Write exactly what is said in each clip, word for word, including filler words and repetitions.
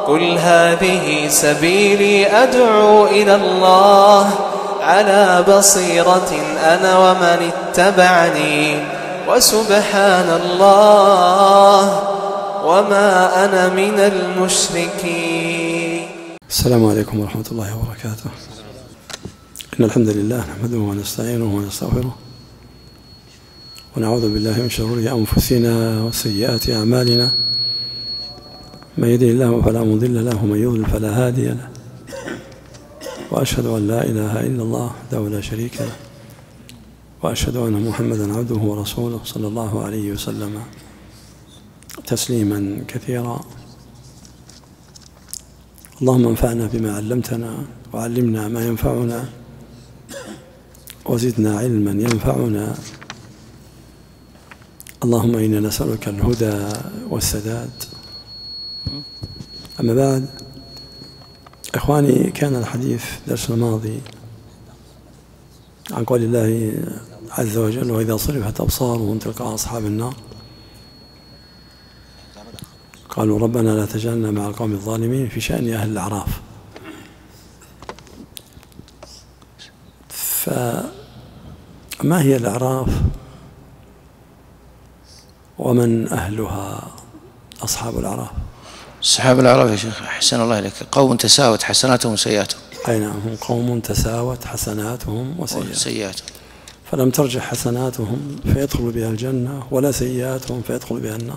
قل هذه سبيلي أدعو إلى الله على بصيرة أنا ومن اتبعني وسبحان الله وما أنا من المشركين. السلام عليكم ورحمة الله وبركاته. إن الحمد لله نحمده ونستعينه ونستغفره ونعوذ بالله من شرور أنفسنا وسيئات أعمالنا. من يهده الله فلا مضل له ومن يضلل فلا هادي له، وأشهد أن لا إله إلا الله وحده لا شريك له، وأشهد أن محمدا عبده ورسوله صلى الله عليه وسلم تسليما كثيرا. اللهم انفعنا بما علمتنا وعلمنا ما ينفعنا وزدنا علما ينفعنا. اللهم إنا نسألك الهدى والسداد. أما بعد، إخواني، كان الحديث درس الماضي عن قول الله عز وجل: وإذا صرفت أبصارهم تلقاء أصحاب النار قالوا ربنا لا تجعلنا مع القوم الظالمين، في شأن أهل الأعراف. فما هي الأعراف ومن أهلها أصحاب الأعراف؟ أصحاب الأعراف يا شيخ أحسن الله إليك قوم تساوت حسناتهم وسيئاتهم. أي نعم، هم قوم تساوت حسناتهم وسيئاتهم، فلم ترجح حسناتهم فيدخل بها الجنة ولا سيئاتهم فيدخل بها النار،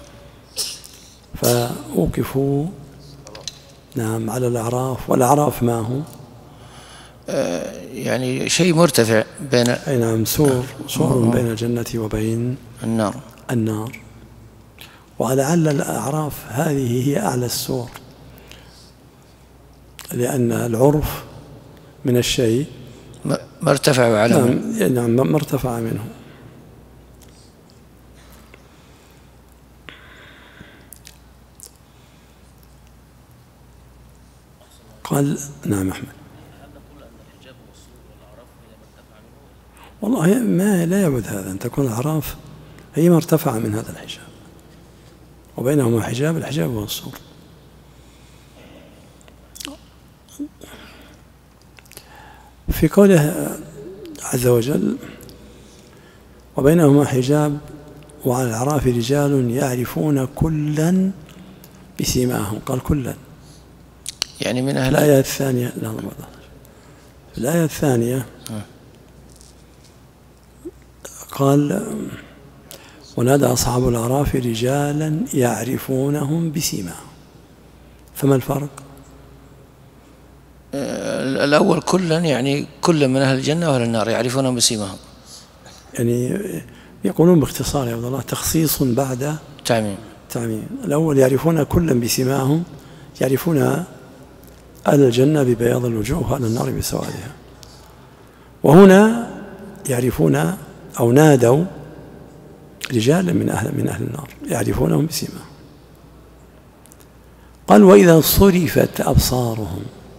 فأوقفوا نعم على الأعراف. والأعراف ما هم؟ آه يعني شيء مرتفع بين أي نعم، سور سور بين الجنة وبين النار النار ولعل الأعراف هذه هي أعلى السور، لأن العرف من الشيء ما ارتفع وعلى نعم, نعم ما ارتفع منه. قال نعم أحمد. والله ما لا يعبد هذا أن تكون الأعراف هي ما ارتفع من هذا الحجاب، وبينهما حجاب، الحجاب هو السور. في قوله عز وجل: وبينهما حجاب وعلى الأعراف رجال يعرفون كلا بسيماهم. قال كلا، يعني من أهل الآية الثانية. لا لا الآية الثانية قال: ونادى أصحاب الأعراف رجالا يعرفونهم بسيماهم. فما الفرق؟ الأول كلا يعني كل من أهل الجنة وأهل النار يعرفونهم بسيماهم، يعني يقولون باختصار يا عبد الله تخصيص بعد تعميم. تعميم. الأول يعرفون كلا بسيماهم، يعرفون أهل الجنة ببياض الوجوه وأهل النار بسوادها. وهنا يعرفون أو نادوا رجالا من أهل من أهل النار يعرفونهم بسيماهم. قال: وإذا صرفت أبصارهم.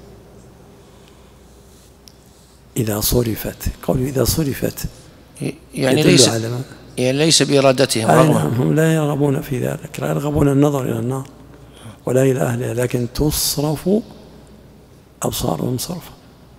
إذا صرفت، قالوا إذا صرفت يعني ليس يعني ليس بإرادتهم، نعم، هم لا يرغبون في ذلك، لا يرغبون النظر إلى النار ولا إلى أهلها، لكن تصرف أبصارهم صرفا.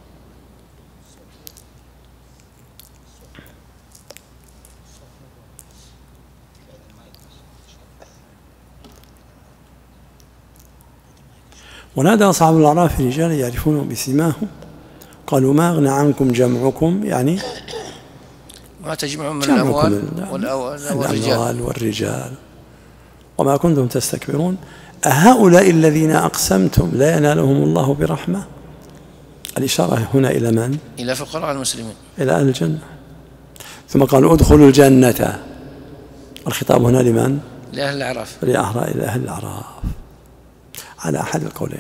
ونادى أصحاب الأعراف رجالا يعرفونهم بسيماهم قالوا: ما أغنى عنكم جمعكم، يعني ما تجمعون من الأموال والرجال والرجال وما كنتم تستكبرون أهؤلاء الذين أقسمتم لا ينالهم الله برحمة. الإشارة هنا إلى من؟ إلى فقراء المسلمين، إلى أهل الجنة. ثم قالوا: ادخلوا الجنة. الخطاب هنا لمن؟ لأهل الأعراف، إلى أهل الأعراف على أحد القولين.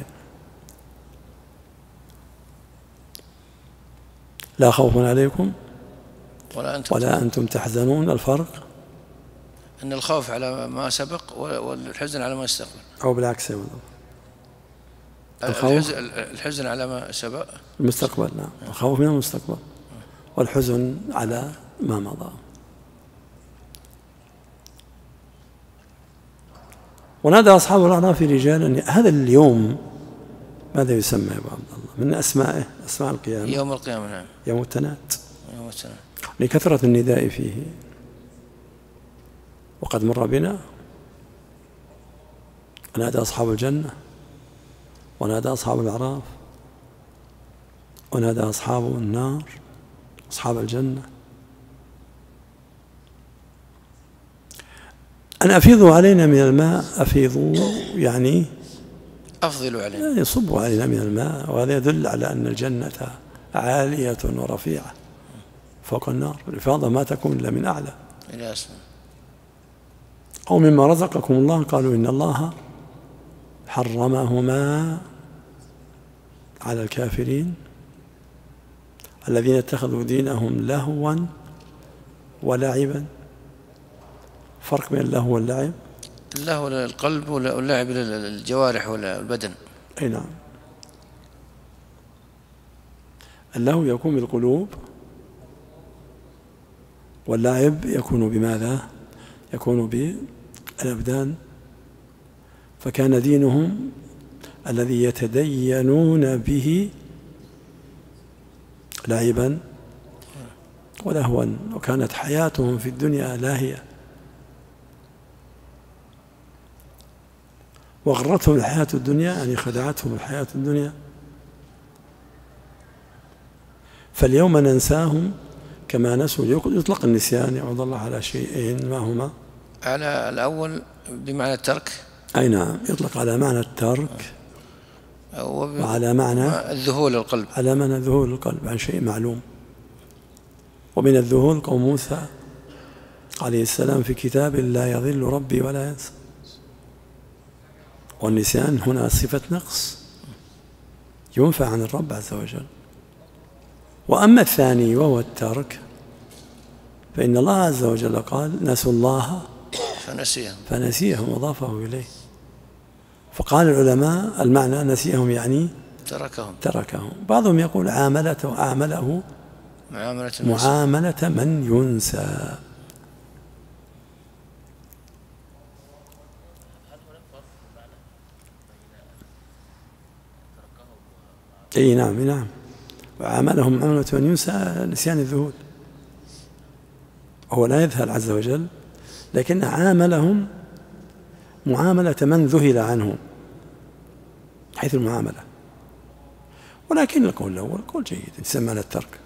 لا خوف عليكم ولا أنتم, ولا أنتم تحزنون. الفرق أن الخوف على ما سبق والحزن على ما يستقبل، أو بالعكس يا الخوف الحزن على ما سبق المستقبل. نعم، الخوف من المستقبل والحزن على ما مضى. ونادى أصحاب الأعراف رجالا. هذا اليوم ماذا يسمى يا أبو عبد الله من أسمائه؟ أسماء القيامة يوم القيامة. نعم، يوم التناد، يوم التناد، لكثرة النداء فيه. وقد مر بنا ونادى أصحاب الجنة، ونادى أصحاب الأعراف، ونادى أصحاب النار، أصحاب الجنة، أن أفيضوا علينا من الماء. أفيضوا يعني أفضلوا علينا، يعني صبوا علينا من الماء. وهذا يدل على أن الجنة عالية ورفيعة فوق النار. الإفاضة ما تكون إلا من أعلى. أو مما رزقكم الله، قالوا إن الله حرمهما على الكافرين الذين اتخذوا دينهم لهوا ولعبا. فرق بين اللهو واللعب. اللهو للقلب واللعب للجوارح والبدن. أي نعم. اللهو يكون بالقلوب، واللعب يكون بماذا؟ يكون بالأبدان. فكان دينهم الذي يتدينون به لعبا ولهوا، وكانت حياتهم في الدنيا لاهية، وغرتهم الحياة الدنيا، يعني خدعتهم الحياة الدنيا. فاليوم ننساهم كما نسوا. يطلق النسيان يعوض الله على شيئين، ما هما؟ على الأول بمعنى الترك. أي نعم، يطلق على معنى الترك وعلى معنى الذهول القلب، على معنى ذهول القلب عن شيء معلوم. ومن الذهول قوم موسى عليه السلام في كتاب لا يضل ربي ولا ينسى. والنسيان هنا صفة نقص ينفى عن الرب عز وجل. وأما الثاني وهو الترك، فإن الله عز وجل قال نسوا الله فنسيهم فنسيهم وضافه إليه. فقال العلماء المعنى نسيهم يعني تركهم تركهم. بعضهم يقول عاملته عامله معاملة, معاملة من ينسى. أي نعم نعم. وعاملهم معاملة من ينسى نسيان الذهول. هو لا يذهل عز وجل، لكن عاملهم معاملة من ذهل عنه حيث المعاملة. ولكن القول الأول قول جيد يسمى الترك.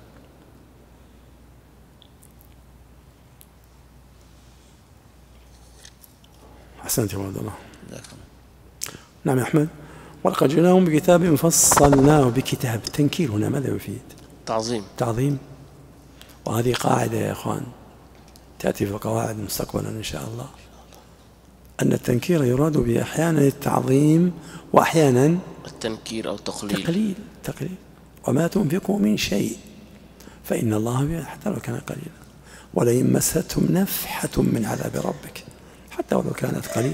أحسنت يا عبد الله. نعم يا أحمد. ولقد جئناهم بكتاب فصلناه. بكتاب، تنكير هنا ماذا يفيد؟ تعظيم. تعظيم. وهذه قاعدة يا إخوان تأتي في القواعد مستقبلا إن شاء الله، أن التنكير يراد به أحيانا التعظيم وأحيانا التنكير أو التقليل. تقليل تقليل. وما تنفقوا من شيء فإن الله به حتى لو كان قليلا، ولئن مستهم نفحة من عذاب ربك حتى ولو كانت قليلة.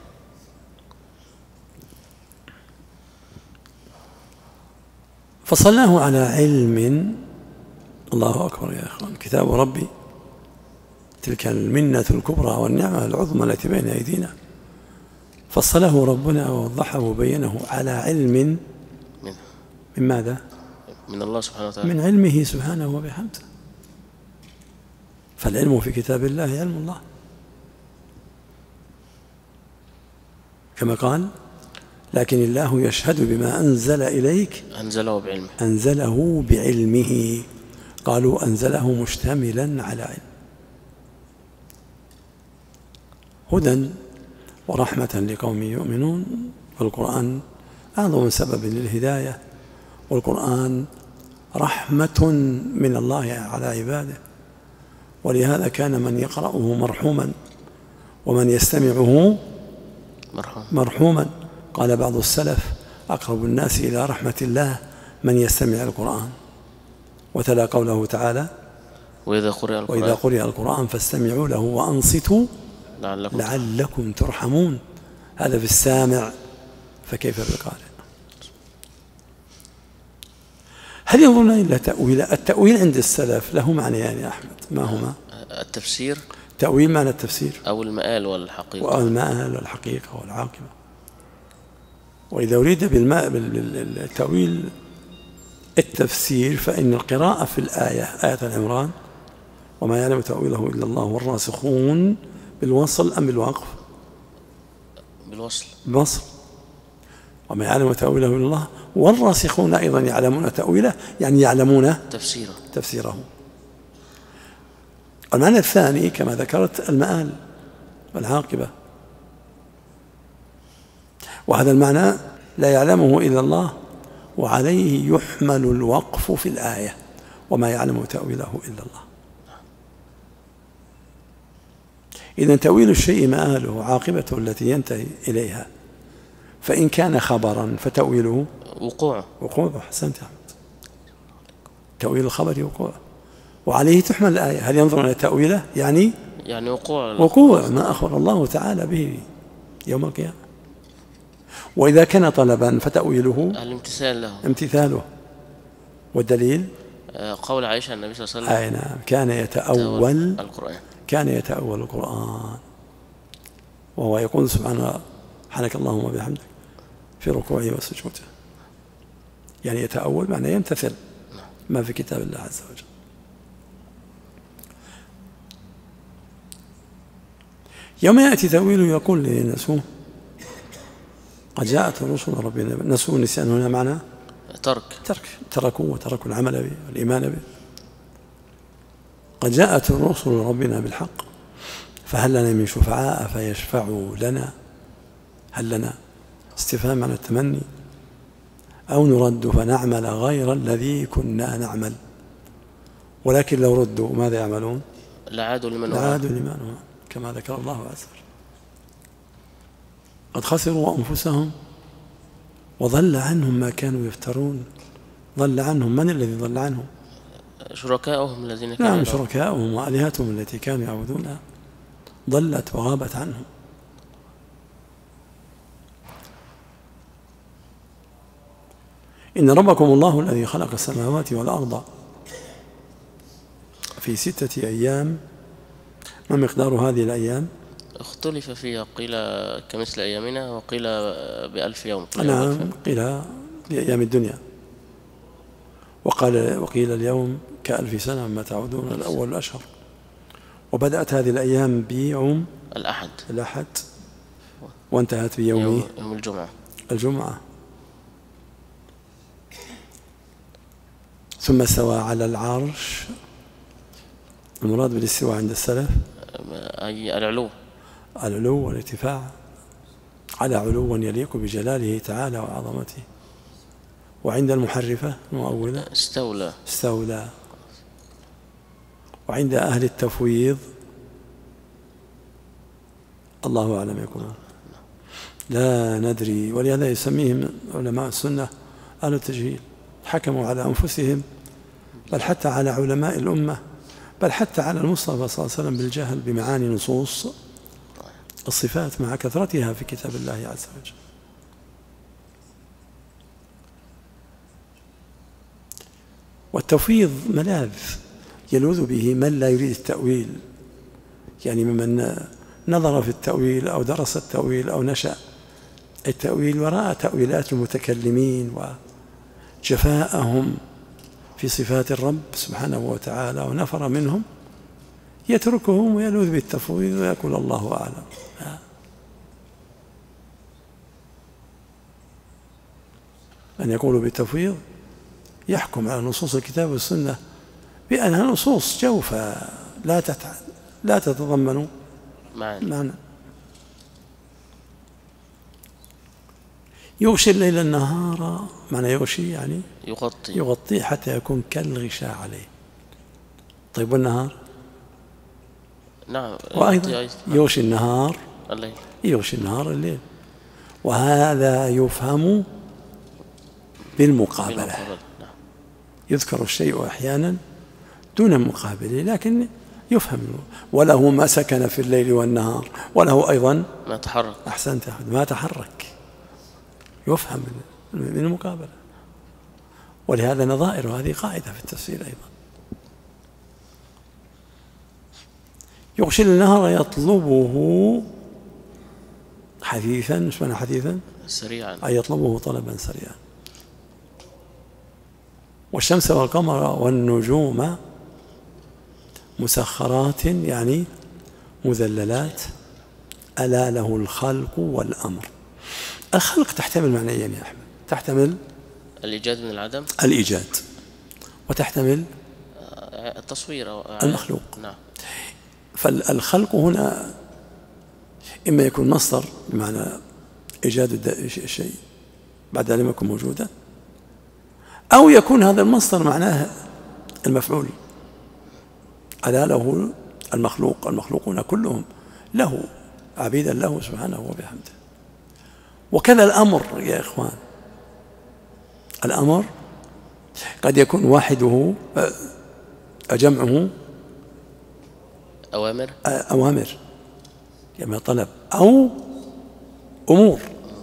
فصلناه على علم. الله أكبر يا أخوان. كتاب ربي تلك المنة الكبرى والنعمة العظمى التي بين أيدينا. فصله ربنا ووضحه وبينه على علم من ماذا؟ من الله سبحانه وتعالى، من علمه سبحانه وبحمده. فالعلم في كتاب الله علم الله، كما قال لكن الله يشهد بما أنزل إليك أنزله بعلمه أنزله بعلمه. قالوا أنزله مشتملا على علم. هدى ورحمة لقوم يؤمنون. والقرآن أعظم سبب للهداية، والقرآن رحمة من الله على عباده. ولهذا كان من يقرأه مرحوما ومن يستمعه مرحوم. مرحوما. قال بعض السلف أقرب الناس إلى رحمة الله من يستمع القرآن. وتلا قوله تعالى وإذا قرئ القرآن, وإذا قرئ القرآن فاستمعوا له وأنصتوا لعلكم, لعلكم ترحمون. هذا في السامع، فكيف بالقارئ؟ هل ينظرون إلا تأويل؟ التأويل عند السلف له معنيان يا أحمد، ما هما؟ التفسير تأويل معنى التفسير أو المآل والحقيقة أو المآل والحقيقة والعاقبة. وإذا أريد بالماء بالتأويل التفسير فإن القراءة في الآية آية العمران وما يعلم تأويله إلا الله والراسخون بالوصل أم بالوقف؟ بالوصل. بالوصل. وما يعلم تأويله إلا الله والراسخون أيضا يعلمون تأويله، يعني يعلمون تفسيره تفسيره. المعنى الثاني كما ذكرت المآل والعاقبة، وهذا المعنى لا يعلمه إلا الله، وعليه يحمل الوقف في الآية وما يعلم تأويله إلا الله. إذن تأويل الشيء مآله وعاقبته التي ينتهي إليها، فإن كان خبرا فتأويله وقوعه وقوعه. حسنت. تأويل الخبر وقوعه، وعليه تحمل الآية. هل ينظر إلى تأويله؟ يعني يعني وقوع وقوع ما أخبر الله تعالى به يوم القيامة. وإذا كان طلبا فتأويله الامتثال له امتثاله. والدليل قول عائشة النبي صلى الله عليه وسلم أي نعم كان يتأول القرآن كان يتأول القرآن، وهو يقول سبحانه سبحانك اللهم وبحمدك في ركوعه وسجوده، يعني يتأول معنى يمتثل ما في كتاب الله عز وجل. يوم يأتي تأويله يقول لنسوه قد جاءت رسل ربنا. نسوه النسيان هنا معنى ترك ترك تركوا وتركوا العمل به والإيمان به. قد جاءت رسل ربنا بالحق فهل لنا من شفعاء فيشفعوا لنا. هل لنا استفهام عن التمني، أو نرد فنعمل غير الذي كنا نعمل. ولكن لو ردوا ماذا يعملون؟ لعادوا لمن لعادوا لمن كما ذكر الله عز وجل. قد خسروا أنفسهم وضل عنهم ما كانوا يفترون. ضل عنهم من الذي ضل عنهم؟ شركاؤهم الذين كانوا نعم شركاؤهم وآلهتهم التي كانوا يعبدونها ضلت وغابت عنهم. إن ربكم الله الذي خلق السماوات والأرض في ستة أيام. ما مقدار هذه الأيام؟ اختلف فيها، قيل كمثل أيامنا وقيل بألف يوم. نعم قيل لأيام الدنيا، وقال وقيل اليوم كألف سنة مما تعودون الأول الأشهر. وبدأت هذه الأيام بيوم الأحد الأحد وانتهت بيوم يوم, يوم الجمعة الجمعة. ثم استوى على العرش. المراد بالاستواء عند السلف أي العلو العلو والارتفاع على علو يليق بجلاله تعالى وعظمته. وعند المحرفة المؤولة استولى استولى. وعند أهل التفويض الله أعلم يقولون لا ندري. ولهذا يسميهم علماء السنة أهل التجهيل. حكموا على أنفسهم بل حتى على علماء الأمة بل حتى على المصطفى صلى الله عليه وسلم بالجهل بمعاني نصوص الصفات مع كثرتها في كتاب الله عز وجل. والتفويض ملاذ يلوذ به من لا يريد التأويل، يعني ممن نظر في التأويل أو درس التأويل أو نشأ التأويل وراء تأويلات المتكلمين وجفاءهم في صفات الرب سبحانه وتعالى ونفر منهم، يتركهم ويلوذ بالتفويض ويقول الله أعلم. من يقول بالتفويض يحكم على نصوص الكتاب والسنة بأنها نصوص جوفة لا لا تتضمن معنى. يغشي الليل النهار، معنى يغشي يعني يغطي يغطيه حتى يكون كالغشاء عليه. طيب والنهار؟ نعم وأيضا يغشي النهار الليل يغشي النهار الليل. وهذا يفهم بالمقابلة. نعم. يذكر الشيء أحيانا دون مقابله لكن يفهم. وله ما سكن في الليل والنهار وله أيضا ما تحرك. أحسنت ما تحرك، يفهم من المقابلة. ولهذا نظائر هذه قاعدة في التفسير أيضا. يغشي النهر يطلبه حثيثا. ايش معنى حثيثا؟ سريعا، أي يطلبه طلبا سريعا. والشمس والقمر والنجوم مسخرات يعني مذللات، ألا له الخلق والأمر. الخلق تحتمل معنيين يا أحمد، تحتمل الإيجاد من العدم، الإيجاد، وتحتمل التصوير أو المخلوق. نعم. فالخلق هنا إما يكون مصدر بمعنى إيجاد الشيء بعد لم يكن موجودا، أو يكون هذا المصدر معناه المفعول، ألا له المخلوق، المخلوقون كلهم له عبيدا له سبحانه وبحمده. وكذا الأمر يا إخوان، الأمر قد يكون واحده جمعه أوامر أوامر كما طلب، أو أمور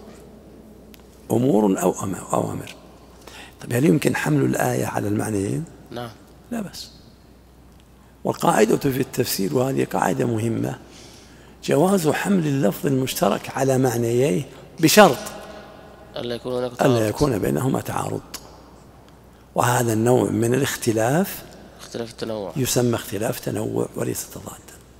أمور أو أوامر. طيب هل يمكن حمل الآية على المعنيين؟ نعم، لا بس. والقاعدة في التفسير، وهذه قاعدة مهمة، جواز حمل اللفظ المشترك على معنييه بشرط ألا يكون هناك تعارض، ألا يكون بينهما تعارض. وهذا النوع من الاختلاف اختلاف التنوع يسمى اختلاف تنوع وليس تضادا.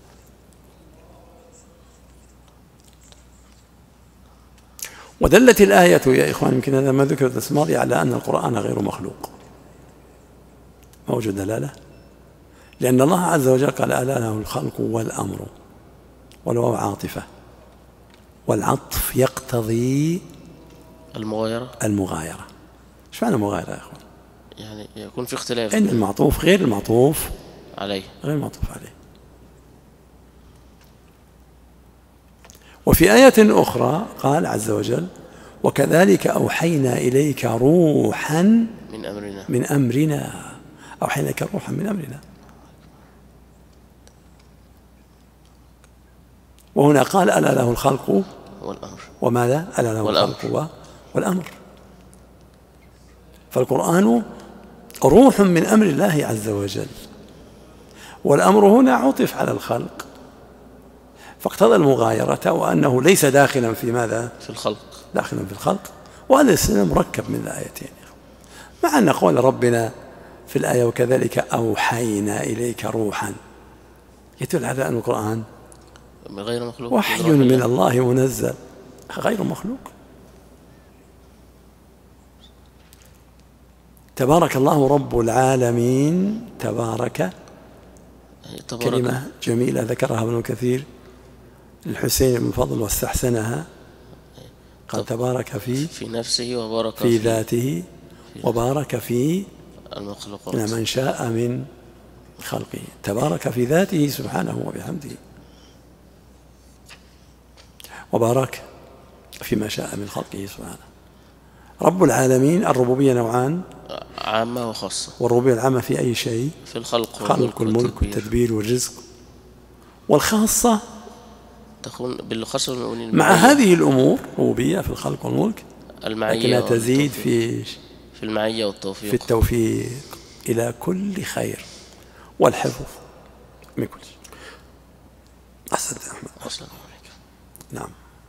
ودلت الآية يا إخوان، يمكن هذا ما ذكر الاسماء، على أن القرآن غير مخلوق. موجود دلالة، لأن الله عز وجل قال ألا له الخلق والأمر، والواو عاطفة، والعطف يقتضي المغايرة. المغايرة. ايش معنى مغايرة يا إخوان؟ يعني يكون في اختلاف إن المعطوف غير المعطوف عليه، غير المعطوف عليه. وفي آية أخرى قال عز وجل وكذلك أوحينا إليك روحا من أمرنا من أمرنا أوحينا إليك روحا من أمرنا. وهنا قال ألا له الخلق والأمر، وماذا؟ ألا له والأمر. الخلق والأمر. فالقرآن روح من أمر الله عز وجل، والأمر هنا عطف على الخلق، فاقتضى المغايرة، وأنه ليس داخلا في ماذا؟ في الخلق، داخلا في الخلق. وهذا السنة مركب من الآيتين، مع أن قول ربنا في الآية وكذلك أوحينا إليك روحا يدل على أن القرآن غير مخلوق، وحي من الله منزل غير مخلوق. تبارك الله رب العالمين. تبارك كلمة جميلة ذكرها ابن كثير الحسين بن فضل واستحسنها، قال تبارك في في نفسه وبارك في ذاته وبارك في المخلوقات من شاء من خلقه. تبارك في ذاته سبحانه وبحمده، وبارك فيما شاء من خلقه سبحانه. رب العالمين، الربوبية نوعان، عامة وخاصة. والربوبية العامة في أي شيء؟ في الخلق خلق والملك والتدبير والرزق. والخاصة تكون بالخاصة والمؤمنين مع هذه الأمور، ربوبية في الخلق والملك، المعية، لكنها تزيد في في المعية والتوفيق، في التوفيق إلى كل خير والحفظ من كل شيء. أحسنت يا أحمد. السلام عليكم. نعم.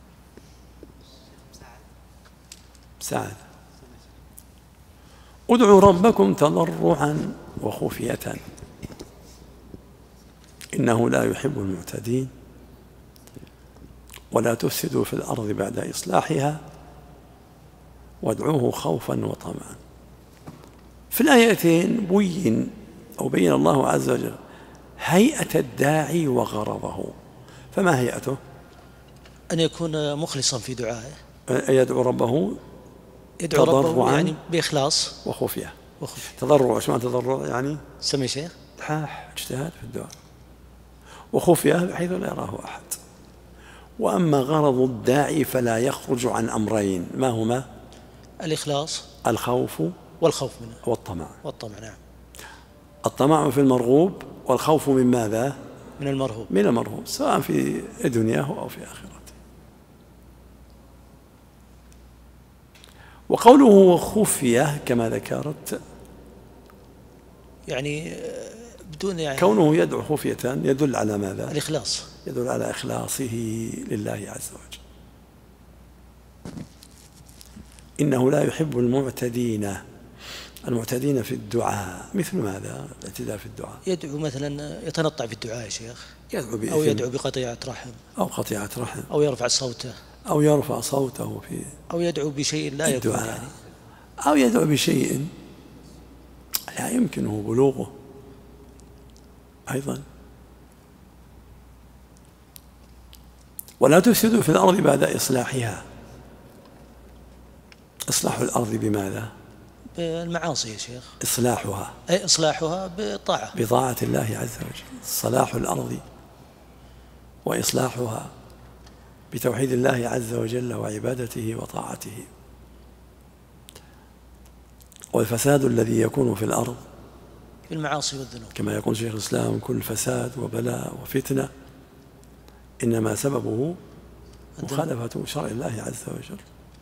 سعد. ادعوا ربكم تضرعا وخفية إنه لا يحب المعتدين ولا تفسدوا في الأرض بعد إصلاحها وادعوه خوفا وطمعا. في الآيتين بين أو بين الله عز وجل هيئة الداعي وغرضه. فما هيئته؟ أن يكون مخلصا في دعائه، يدعو ربه يدعو ربه يعني بإخلاص وخفية. وخفية. تضرع، ايش معنى تضرع؟ يعني سمي شيخ الحاح، اجتهاد في الدعاء. وخفية بحيث لا يراه أحد. وأما غرض الداعي فلا يخرج عن أمرين، ما هما؟ الإخلاص، الخوف والخوف منه، والطمع. والطمع. نعم. الطمع في المرغوب، والخوف من ماذا؟ من المرهوب. من المرهوب، سواء في دنياه أو في آخرته. وقوله خفية كما ذكرت يعني بدون يعني كونه يدعو خفية يدل على ماذا؟ الإخلاص، يدل على إخلاصه لله عز وجل. إنه لا يحب المعتدين. المعتدين في الدعاء مثل ماذا؟ الاعتداء في الدعاء، يدعو مثلا يتنطع في الدعاء يا شيخ، يدعو بإثم أو يدعو بقطيعة رحم، أو قطيعة رحم، أو يرفع صوته، أو يرفع صوته في أو يدعو بشيء لا يكون الدعاء، يعني، أو يدعو بشيء لا يمكنه بلوغه أيضا. ولا تفسدوا في الأرض بعد إصلاحها. إصلاح الأرض بماذا؟ بالمعاصي يا شيخ. إصلاحها أي إصلاحها بالطاعة، بطاعة الله عز وجل. صلاح الأرض وإصلاحها بتوحيد الله عز وجل وعبادته وطاعته. والفساد الذي يكون في الأرض بالمعاصي والذنوب، كما يقول شيخ الإسلام: كل فساد وبلاء وفتنة إنما سببه مخالفة شرع الله عز وجل.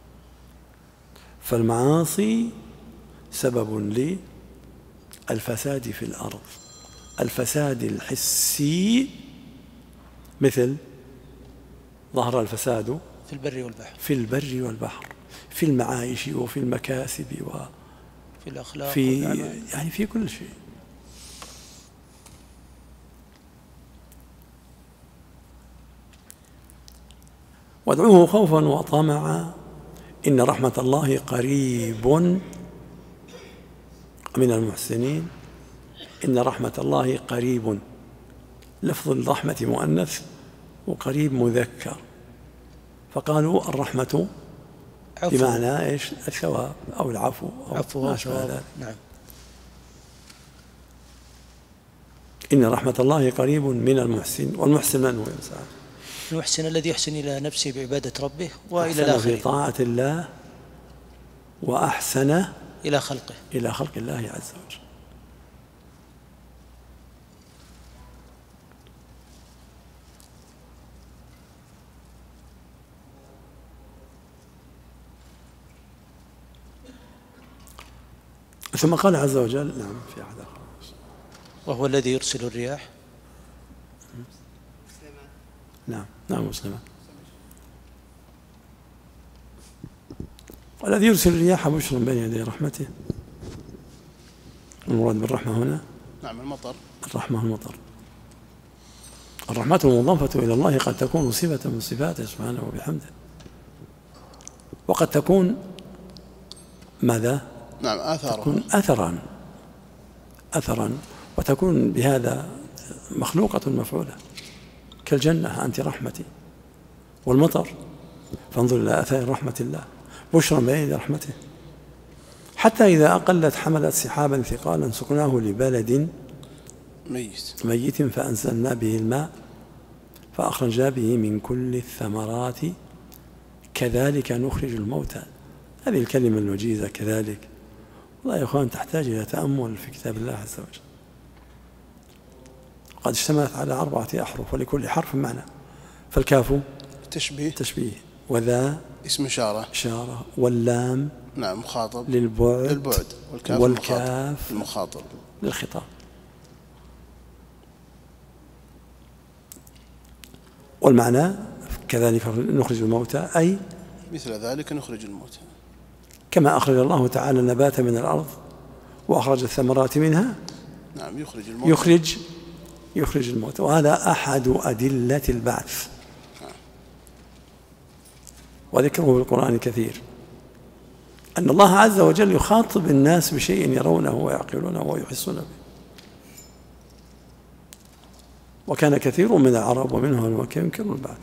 فالمعاصي سبب للفساد في الأرض. الفساد الحسي مثل ظهر الفساد في البر والبحر، في البر والبحر، في المعايش وفي المكاسب وفي الأخلاق في يعني في كل شيء. وادعوه خوفا وطمعا إن رحمة الله قريب من المحسنين. إن رحمة الله قريب، لفظ الرحمة مؤنث وقريب مذكر، فقالوا الرحمة عفو. بمعنى إيش؟ الثواب أو العفو أو عفو ما شابه ذلك. نعم. إن رحمة الله قريب من المحسن. والمحسن من هو يا سعد؟ المحسن الذي يحسن إلى نفسه بعبادة ربه وإلى أحسن الآخرين، في طاعة الله، وأحسن إلى خلقه إلى خلق الله عز وجل. ثم قال عز وجل: نعم في أحد آخر، وهو الذي يرسل الرياح. نعم نعم مسلمة. والذي يرسل الرياح بشرا بين يدي رحمته. المراد بالرحمة هنا نعم المطر. الرحمة المطر. الرحمة المضافة إلى الله قد تكون صفة من صفاته سبحانه وبحمده، وقد تكون ماذا؟ نعم آثارا، تكون أثرا أثرا وتكون بهذا مخلوقة مفعولة، كالجنة أنت رحمتي، والمطر فانظر إلى آثار رحمة الله بشرا بين يدي رحمته. حتى إذا أقلت حملت سحابا ثقالا سقناه لبلد ميت ميت فأنزلنا به الماء فأخرجنا به من كل الثمرات كذلك نخرج الموتى. هذه الكلمة الوجيزة كذلك والله يا أخوان تحتاج إلى تأمل في كتاب الله عز وجل. قد اشتملت على أربعة أحرف ولكل حرف معنى. فالكاف تشبيه تشبيه، وذا اسم إشارة إشارة، واللام نعم مخاطب للبعد للبعد، والكاف, والكاف المخاطب للخطاب. والمعنى كذلك نخرج الموتى أي مثل ذلك نخرج الموتى، كما أخرج الله تعالى النبات من الأرض وأخرج الثمرات منها نعم يخرج الموتى يخرج يخرج الموتى. وهذا أحد أدلة البعث وذكره في القرآن كثير، أن الله عز وجل يخاطب الناس بشيء يرونه ويعقلونه ويحسون به. وكان كثير من العرب ومنهم المكي ينكر البعث.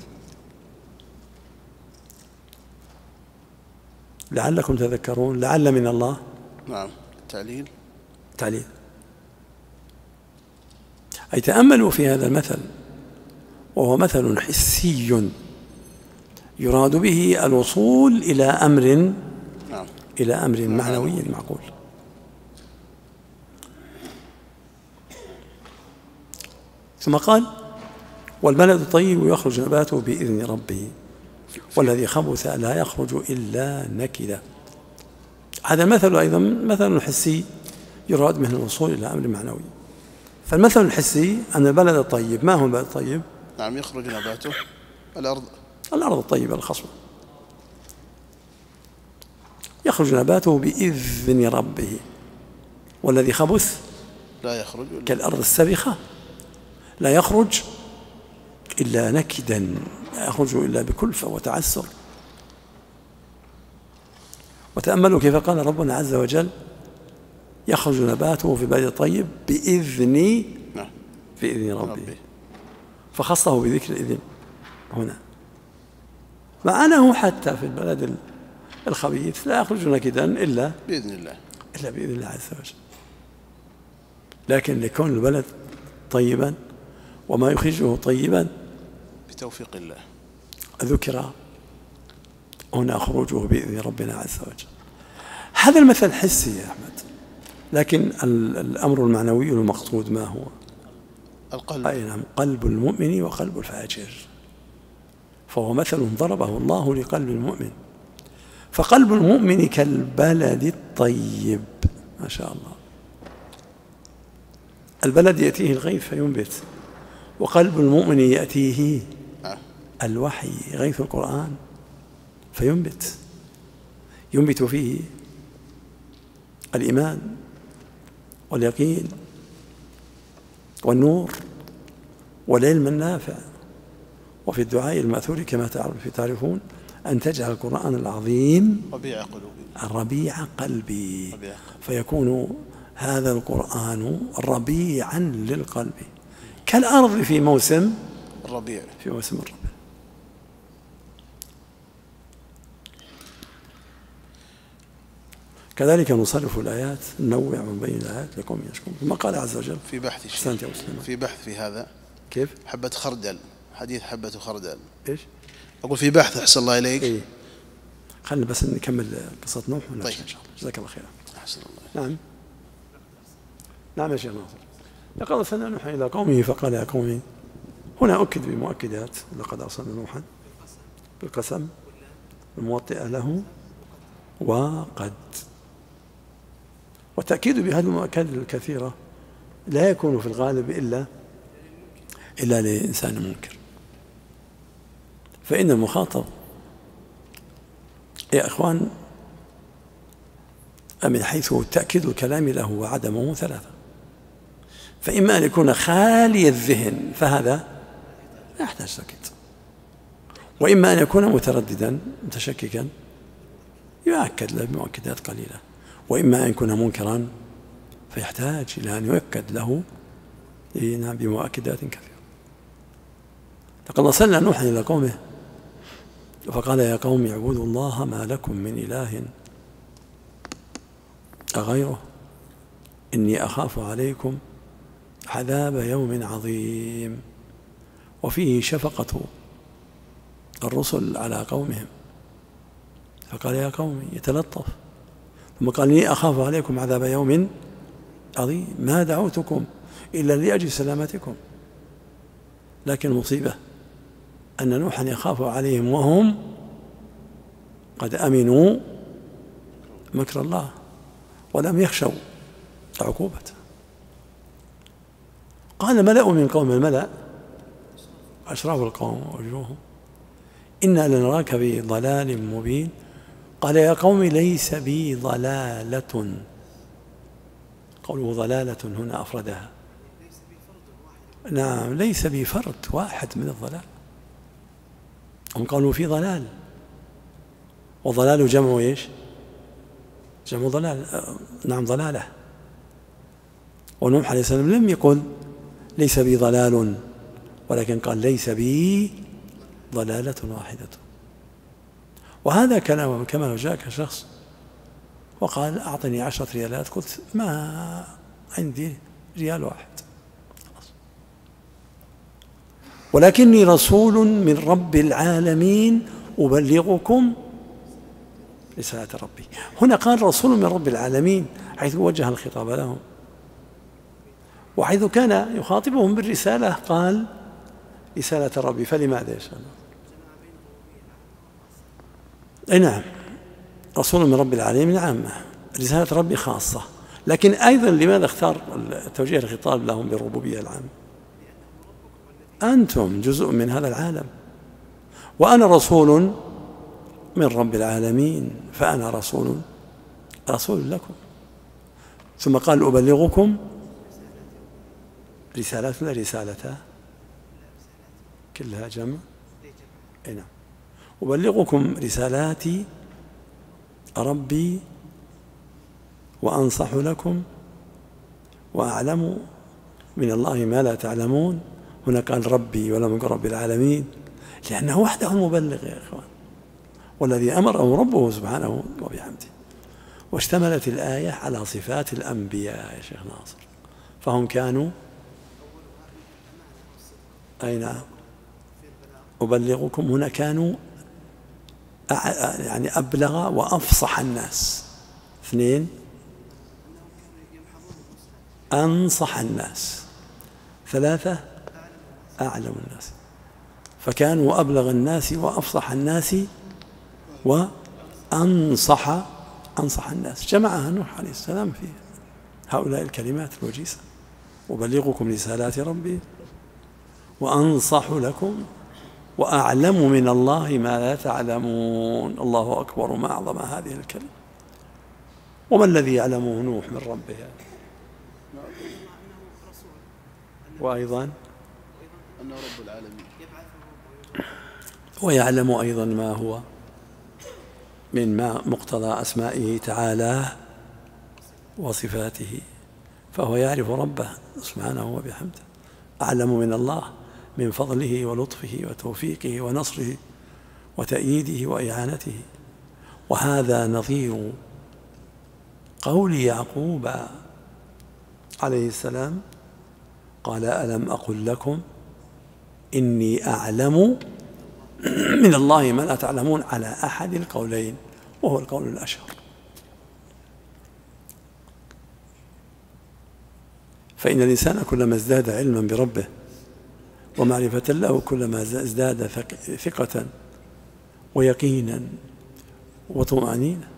لعلكم تذكرون، لعل من الله نعم تعليل تعليل أي تأملوا في هذا المثل، وهو مثل حسي يراد به الوصول إلى أمر نعم. إلى أمر معنوي معقول. ثم قال: والبلد الطيب يخرج نباته بإذن ربه والذي خبث لا يخرج إلا نكدا. هذا المثل أيضا مثل حسي يراد منه الوصول إلى أمر معنوي. فالمثل الحسي أن البلد الطيب، ما هو البلد الطيب؟ نعم يخرج نباته الأرض الأرض الطيبة الخصبة يخرج نباته بإذن ربه، والذي خبث لا يخرج كالأرض السبخة لا يخرج إلا نكدا، لا يخرج إلا بكلفة وتعسر. وتأملوا كيف قال ربنا عز وجل يخرج نباته في البلد الطيب بإذن نعم بإذن ربه، فخصه بذكر الإذن هنا، مع أنه حتى في البلد الخبيث لا يخرج نكدا إلا بإذن الله إلا بإذن الله عز وجل. لكن لكون البلد طيبا وما يخرجه طيبا بتوفيق الله ذكر هنا خروجه بإذن ربنا عز وجل. هذا المثل حسي يا أحمد، لكن الأمر المعنوي المقصود ما هو؟ القلب. أي نعم، قلب المؤمن وقلب الفاجر. فهو مثل ضربه الله لقلب المؤمن، فقلب المؤمن كالبلد الطيب، ما شاء الله. البلد يأتيه الغيث فينبت، وقلب المؤمن يأتيه الوحي غيث القرآن فينبت، ينبت فيه الإيمان واليقين والنور والعلم النافع. وفي الدعاء المأثور كما تعرفون أن تجعل القرآن العظيم ربيع قلوبي ربيع قلبي، ربيع. فيكون هذا القرآن ربيعا للقلب كالأرض في موسم الربيع في موسم الربيع. كذلك نصرف الآيات، ننوع من بين الآيات لقوم يشكرون. ثم قال عز وجل في بحث أحسنت يا مسلم، في بحث في هذا كيف؟ حبة خردل، حديث حبة خردل. إيش؟ أقول في بحث أحسن الله إليك. إيه؟ خلنا بس نكمل قصة نوح ونمشي طيب. إن شاء الله. جزاك الله خيرا. أحسن الله. نعم نعم يا شيخ ناصر. لقد أرسلنا نوحا إلى قومه فقال يا قوم، هنا أكد بمؤكدات، لقد أرسلنا نوحا بالقسم الموطئة له وقد، والتأكيد بهذه المؤكدات الكثيرة لا يكون في الغالب إلا إلا لإنسان منكر. فإن المخاطب يا إخوان من حيث تأكيد الكلام له وعدمه ثلاثة، فإما أن يكون خالي الذهن فهذا لا يحتاج تأكيد، وإما أن يكون مترددا متشككا يؤكد له بمؤكدات قليلة، وإما أن يكون منكرا فيحتاج إلى أن يؤكد له بمؤكدات كثيرة. لقد أرسلنا نوحا إلى قومه فقال يا قوم اعبدوا الله ما لكم من إله غيره إني أخاف عليكم عذاب يوم عظيم. وفيه شفقة الرسل على قومهم، فقال يا قوم يتلطف، ثم قال إني أخاف عليكم عذاب يوم عظيم ما دعوتكم إلا لأجل سلامتكم. لكن المصيبة أن نوحا يخاف عليهم وهم قد أمنوا مكر الله ولم يخشوا عقوبته. قال ملأ من قوم، الملأ أشراف القوم وجوههم إنا لنراك في ضلال مبين. قال يا قوم ليس بي ضلالة، قوله ضلالة هنا أفردها، نعم ليس بي فرد واحد من الضلال، هم قالوا في ضلال، وضلال جمع إيش؟ جمع ضلال، نعم ضلالة. ونوح عليه السلام لم يقل ليس بي ضلال، ولكن قال ليس بي ضلالة واحدة. وهذا كلام كما لو جاءك شخص وقال أعطني عشرة ريالات، قلت ما عندي ريال واحد، ولكني رسول من رب العالمين أبلغكم رسالة ربي. هنا قال رسول من رب العالمين حيث وجه الخطاب لهم، وحيث كان يخاطبهم بالرسالة قال رسالة ربي. فلماذا يا شباب؟ أي نعم، رسول من رب العالمين عامة، رسالة ربي خاصة. لكن أيضا لماذا اختار توجيه الخطاب لهم بالربوبية العامة؟ أنتم جزء من هذا العالم، وأنا رسول من رب العالمين، فأنا رسول رسول لكم. ثم قال أبلغكم رسالات ولا رسالتا كلها جمع؟ أي نعم. أبلغكم رسالات ربي وأنصح لكم وأعلم من الله ما لا تعلمون. هنا قال ربي ولم يقل رب العالمين، لأنه وحده المبلغ يا إخوان، والذي أمره ربه سبحانه وبحمده. واشتملت الآية على صفات الأنبياء يا شيخ ناصر، فهم كانوا أي نعم. أبلغكم هنا كانوا يعني أبلغ وأفصح الناس. اثنين أنصح الناس. ثلاثة أعلم الناس. فكانوا أبلغ الناس وأفصح الناس وأنصح أنصح الناس. جمعها نوح عليه السلام في هؤلاء الكلمات الوجيزة: أبلغكم رسالات ربي وأنصح لكم وأعلم من الله ما لا تعلمون. الله أكبر، ما أعظم هذه الكلمة. وما الذي يعلمه نوح من ربه؟ وأيضا أنه رب العالمين، ويعلم أيضا ما هو من ما مقتضى أسمائه تعالى وصفاته، فهو يعرف ربه سبحانه وبحمده. أعلم من الله من فضله ولطفه وتوفيقه ونصره وتأييده وإعانته. وهذا نظير قول يعقوب عليه السلام: قال ألم أقل لكم إني أعلم من الله ما لا تعلمون، على أحد القولين، وهو القول الأشهر. فإن الإنسان كلما ازداد علما بربه ومعرفة له كلما ازداد ثقة ويقينا وطمأنينة.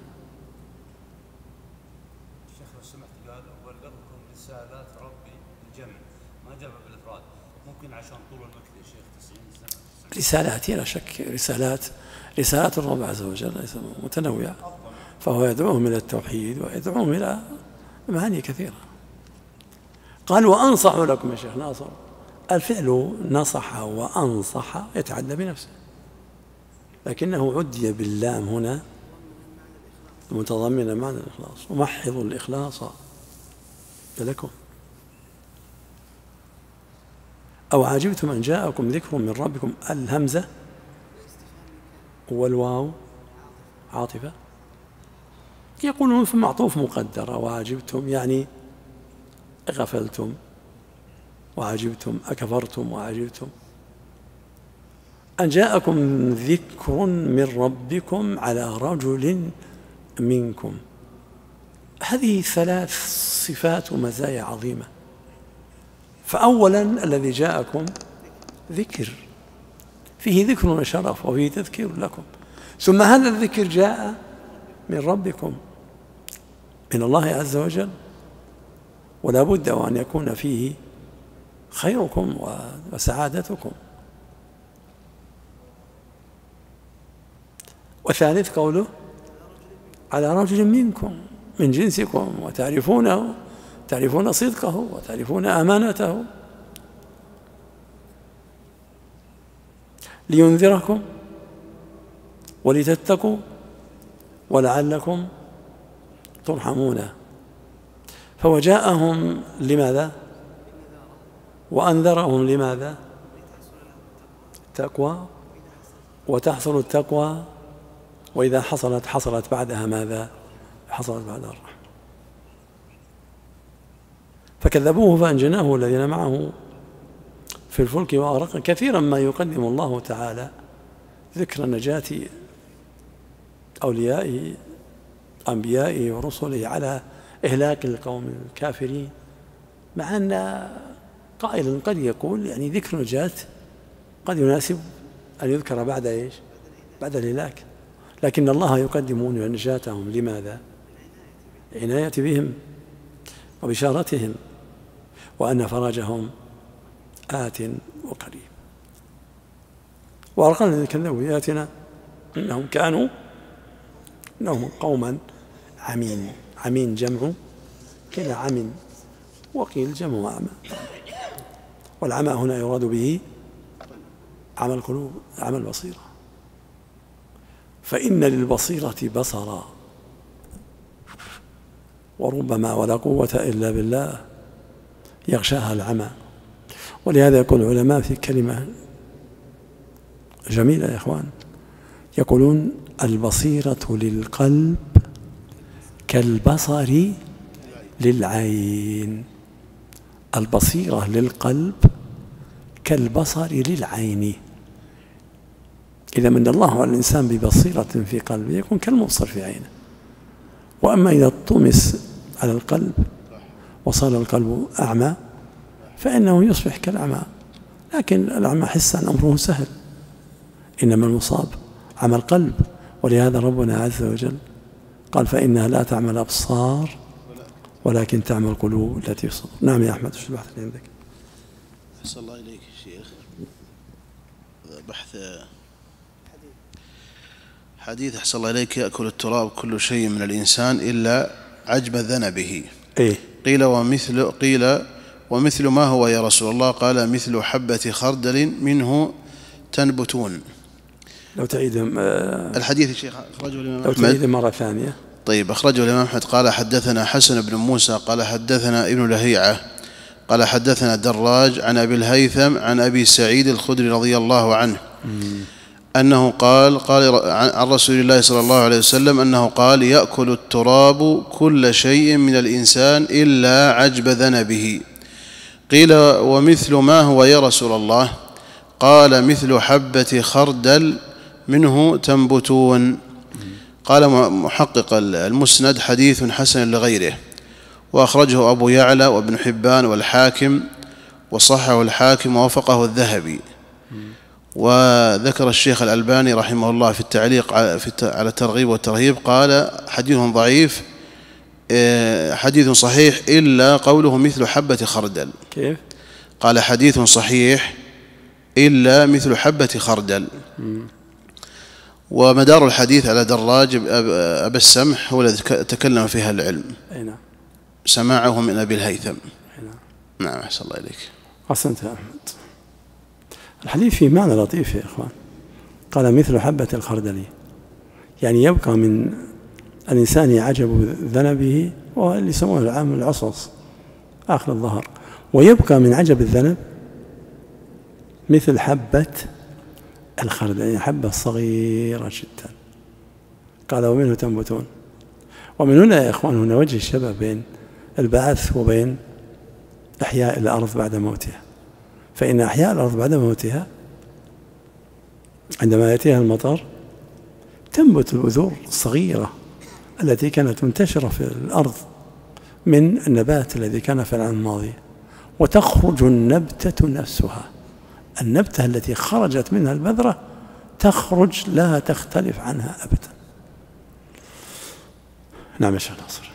الشيخ لو سمحت قال أبلغكم رسالات ربي بالجمع، ما جمع بالإفراد، ممكن عشان طول الوقت يا شيخ تسعين سنة. رسالات لا شك، رسالات رسالات الرب عز وجل متنوعة، فهو يدعوهم إلى التوحيد ويدعوهم إلى معاني كثيرة. قال وأنصح لكم يا شيخ ناصر. الفعل نصح وأنصح يتعدى بنفسه، لكنه عدي باللام هنا متضمنا معنى الإخلاص. ومحضوا الإخلاص لكم. أو عجبتم أن جاءكم ذكر من ربكم. الهمزة والواو عاطفة، يقولون في معطوف مقدرة. وعجبتم يعني غفلتم، وعجبتم أكفرتم، وعجبتم أن جاءكم ذكر من ربكم على رجل منكم. هذه ثلاث صفات ومزايا عظيمة. فأولا الذي جاءكم ذكر، فيه ذكر وشرف وفيه تذكير لكم. ثم هذا الذكر جاء من ربكم، من الله عز وجل، ولا بد وأن يكون فيه خيركم وسعادتكم. وثالث قوله على رجل منكم، من جنسكم، وتعرفونه، تعرفون صدقه وتعرفون أمانته، لينذركم ولتتقوا ولعلكم ترحمون. فوجاءهم لماذا؟ وأنذرهم لماذا؟ تقوى، وتحصل التقوى، وإذا حصلت حصلت بعدها ماذا؟ حصلت بعدها الرحمة. فكذبوه فأنجناه والذين معه في الفلك وأغرقنا. كثيرا ما يقدم الله تعالى ذكر نجاة أوليائه أنبيائه ورسله على إهلاك القوم الكافرين، مع أن قائل قد يقول يعني ذكر نجاة قد يناسب أن يذكر بعد إيش؟ بعد الهلاك، لكن الله يقدمون نجاتهم لماذا؟ عناية بهم وبشارتهم وأن فرجهم آت وقريب. وأرقى الذين كذبوا بآياتنا إنهم كانوا إنهم قوما عمين. عمين جمع قيل عمين وقيل جمع أعمى، والعمى هنا يراد به عمى القلوب، عمى البصيرة. فإن للبصيرة بصرا، وربما ولا قوة إلا بالله يغشاها العمى. ولهذا يقول العلماء في كلمة جميلة يا إخوان، يقولون البصيرة للقلب كالبصر للعين. البصيرة للقلب كالبصر للعين. إذا من الله على الإنسان ببصيرة في قلبه يكون كالمبصر في عينه. وأما إذا طمس على القلب وصار القلب أعمى فإنه يصبح كالأعمى. لكن الأعمى حسا أمره سهل، إنما المصاب عمى القلب. ولهذا ربنا عز وجل قال فإنها لا تعمى الأبصار ولكن تعمى القلوب التي في الصدور. نعم يا أحمد، شو البحث اللي عندك؟ أحسن الله إليك شيخ. بحث حديث أحسن الله إليك يأكل التراب كل شيء من الإنسان إلا عجب ذنبه. إيه؟ قيل ومثل قيل ومثل ما هو يا رسول الله؟ قال مثل حبة خردل منه تنبتون. لو تعيد آه الحديث الشيخ أخرجه الإمام لو أحمد. تعيد مرة ثانية. طيب. أخرجه الإمام أحمد قال حدثنا حسن بن موسى قال حدثنا ابن لهيعة قال حدثنا دراج عن أبي الهيثم عن أبي سعيد الخدري رضي الله عنه مم. أنه قال قال عن رسول الله صلى الله عليه وسلم أنه قال يأكل التراب كل شيء من الإنسان إلا عجب ذنبه. قيل ومثل ما هو يا رسول الله؟ قال مثل حبة خردل منه تنبتون. قال محقق المسند حديث حسن لغيره، وأخرجه أبو يعلى وابن حبان والحاكم، وصححه الحاكم ووافقه الذهبي. وذكر الشيخ الألباني رحمه الله في التعليق على الترغيب والترهيب قال حديث ضعيف حديث صحيح إلا قوله مثل حبة خردل. كيف؟ قال حديث صحيح إلا مثل حبة خردل. م. ومدار الحديث على دراج أبا السمح هو الذي تكلم فيها العلم. أي نعم. سماعه من أبي الهيثم. أي نعم. نعم أحسن الله إليك. أحسنت يا أحمد. الحديث فيه معنى لطيف يا إخوان. قال مثل حبة الخردل، يعني يبقى من الإنسان عجب ذنبه، واللي يسمونه العام العصص آخر الظهر، ويبقى من عجب الذنب مثل حبة الخردل، يعني حبة صغيرة جدا. قال ومنه تنبتون. ومن هنا يا إخوان هنا وجه الشبه بين البعث وبين إحياء الأرض بعد موتها. فإن أحياء الأرض بعد موتها عندما يأتيها المطر تنبت البذور الصغيرة التي كانت منتشرة في الأرض من النبات الذي كان في العام الماضي، وتخرج النبتة نفسها. النبتة التي خرجت منها البذرة تخرج لا تختلف عنها أبدا. نعم يا شيخ ناصر.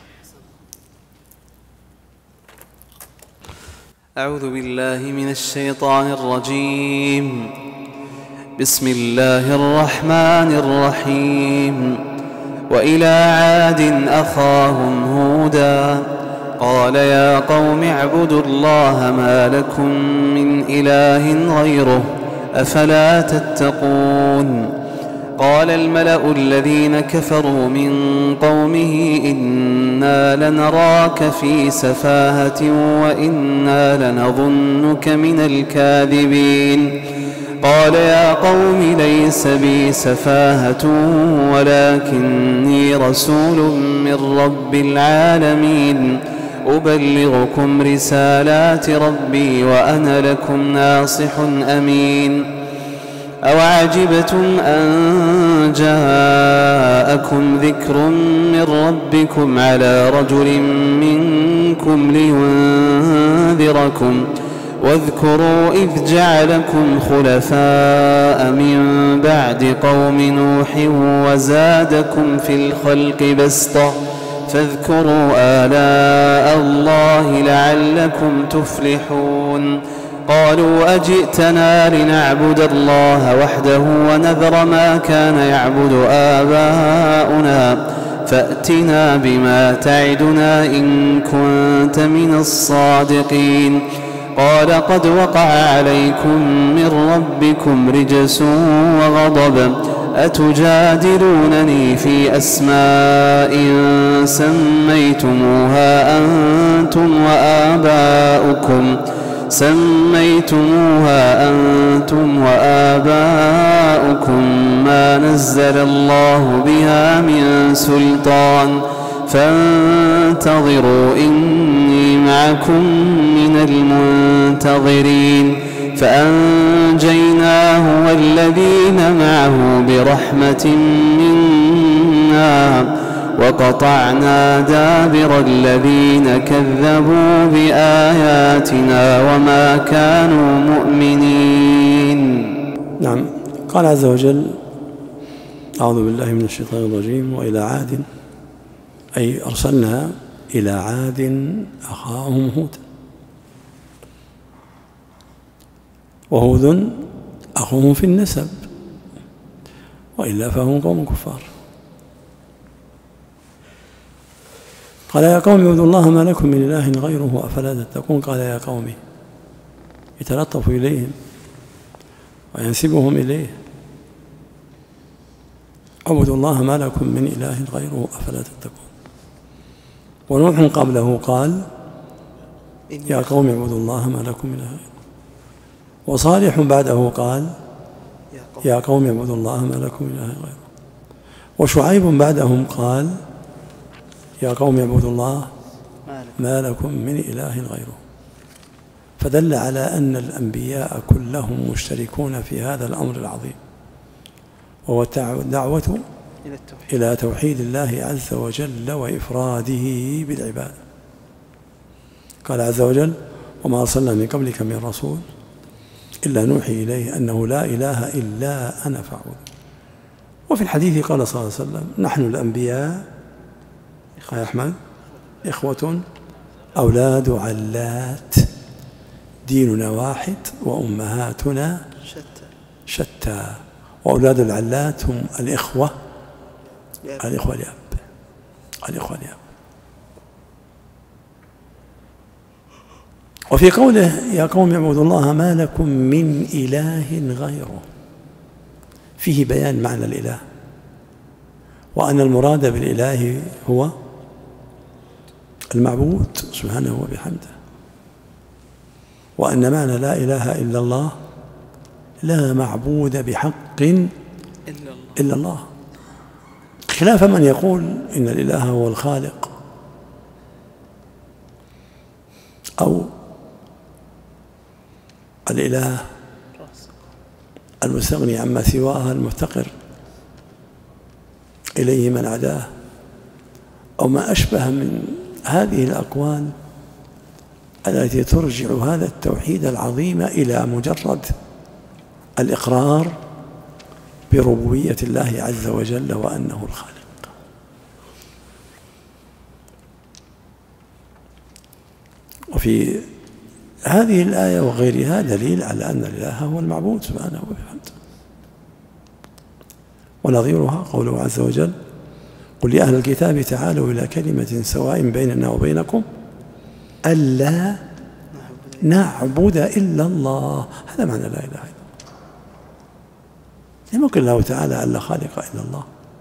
أعوذ بالله من الشيطان الرجيم. بسم الله الرحمن الرحيم. وإلى عاد أخاهم هودا قال يا قوم اعبدوا الله ما لكم من إله غيره أفلا تتقون. قال الملأ الذين كفروا من قومه إنا لنراك في سفاهة وإنا لنظنك من الكاذبين. قال يا قوم ليس بي سفاهة ولكني رسول من رب العالمين أبلغكم رسالات ربي وأنا لكم ناصح أمين. أوعجبتم أن جاءكم ذكر من ربكم على رجل منكم لينذركم واذكروا إذ جعلكم خلفاء من بعد قوم نوح وزادكم في الخلق بسطة فاذكروا آلاء الله لعلكم تفلحون قالوا أجئتنا لنعبد الله وحده ونذر ما كان يعبد آباؤنا فأتنا بما تعدنا إن كنت من الصادقين قال قد وقع عليكم من ربكم رجس وغضب أتجادلونني في أسماء سميتموها أنتم وآباؤكم سميتموها أنتم وآباؤكم ما نزل الله بها من سلطان فانتظروا إني معكم من المنتظرين فأنجيناه والذين معه برحمة منا وقطعنا دابر الذين كذبوا بآياتنا وما كانوا مؤمنين. نعم. قال عز وجل: أعوذ بالله من الشيطان الرجيم. وإلى عاد أي أرسلنا إلى عاد أخاهم هودا وهود أخوهم في النسب وإلا فهم قوم كفار. قال: يا قوم اعبدوا الله ما لكم من إله غيره أفلا تتقون. قال: يا قوم، يتلطف إليهم وينسبهم إليه: اعبدوا الله ما لكم من إله غيره أفلا تتقون. ونوح قبله قال: يا قوم اعبدوا الله ما لكم من إله غيره. وصالح بعده قال: يا قوم اعبدوا الله ما لكم من إله غيره. وشعيب بعدهم قال: يا قوم اعبدوا الله ما لكم من إله غيره. فدل على أن الأنبياء كلهم مشتركون في هذا الأمر العظيم، وهو الدعوة إلى توحيد الله عز وجل وإفراده بالعبادة. قال عز وجل: وما أرسلنا من قبلك من رسول إلا نوحي إليه أنه لا إله إلا أنا فاعبدون. وفي الحديث قال صلى الله عليه وسلم: نحن الأنبياء يا أحمد إخوة أولاد علات، ديننا واحد وأمهاتنا شتى. وأولاد العلات هم الإخوة الإخوة الأب الإخوة الأب. وفي قوله: يا قوم اعبدوا الله ما لكم من إله غيره، فيه بيان معنى الإله، وأن المراد بالإله هو المعبود سبحانه وبحمده، وأن معنى لا إله إلا الله لا معبود بحق إلا الله، خلاف من يقول إن الإله هو الخالق أو الإله المستغني عما سواه المفتقر إليه من عداه، أو ما أشبه من هذه الأقوال التي ترجع هذا التوحيد العظيم إلى مجرد الإقرار بربوبية الله عز وجل وأنه الخالق. وفي هذه الآية وغيرها دليل على أن الإله هو المعبود سبحانه وبحمده. ونظيرها قوله عز وجل: قل يا أهل الكتاب تعالوا إلى كلمة سواء بيننا وبينكم ألا نعبد إلا الله. هذا معنى لا إله إلا الله. لم يقل الله تعالى ألا خالق إلا الله.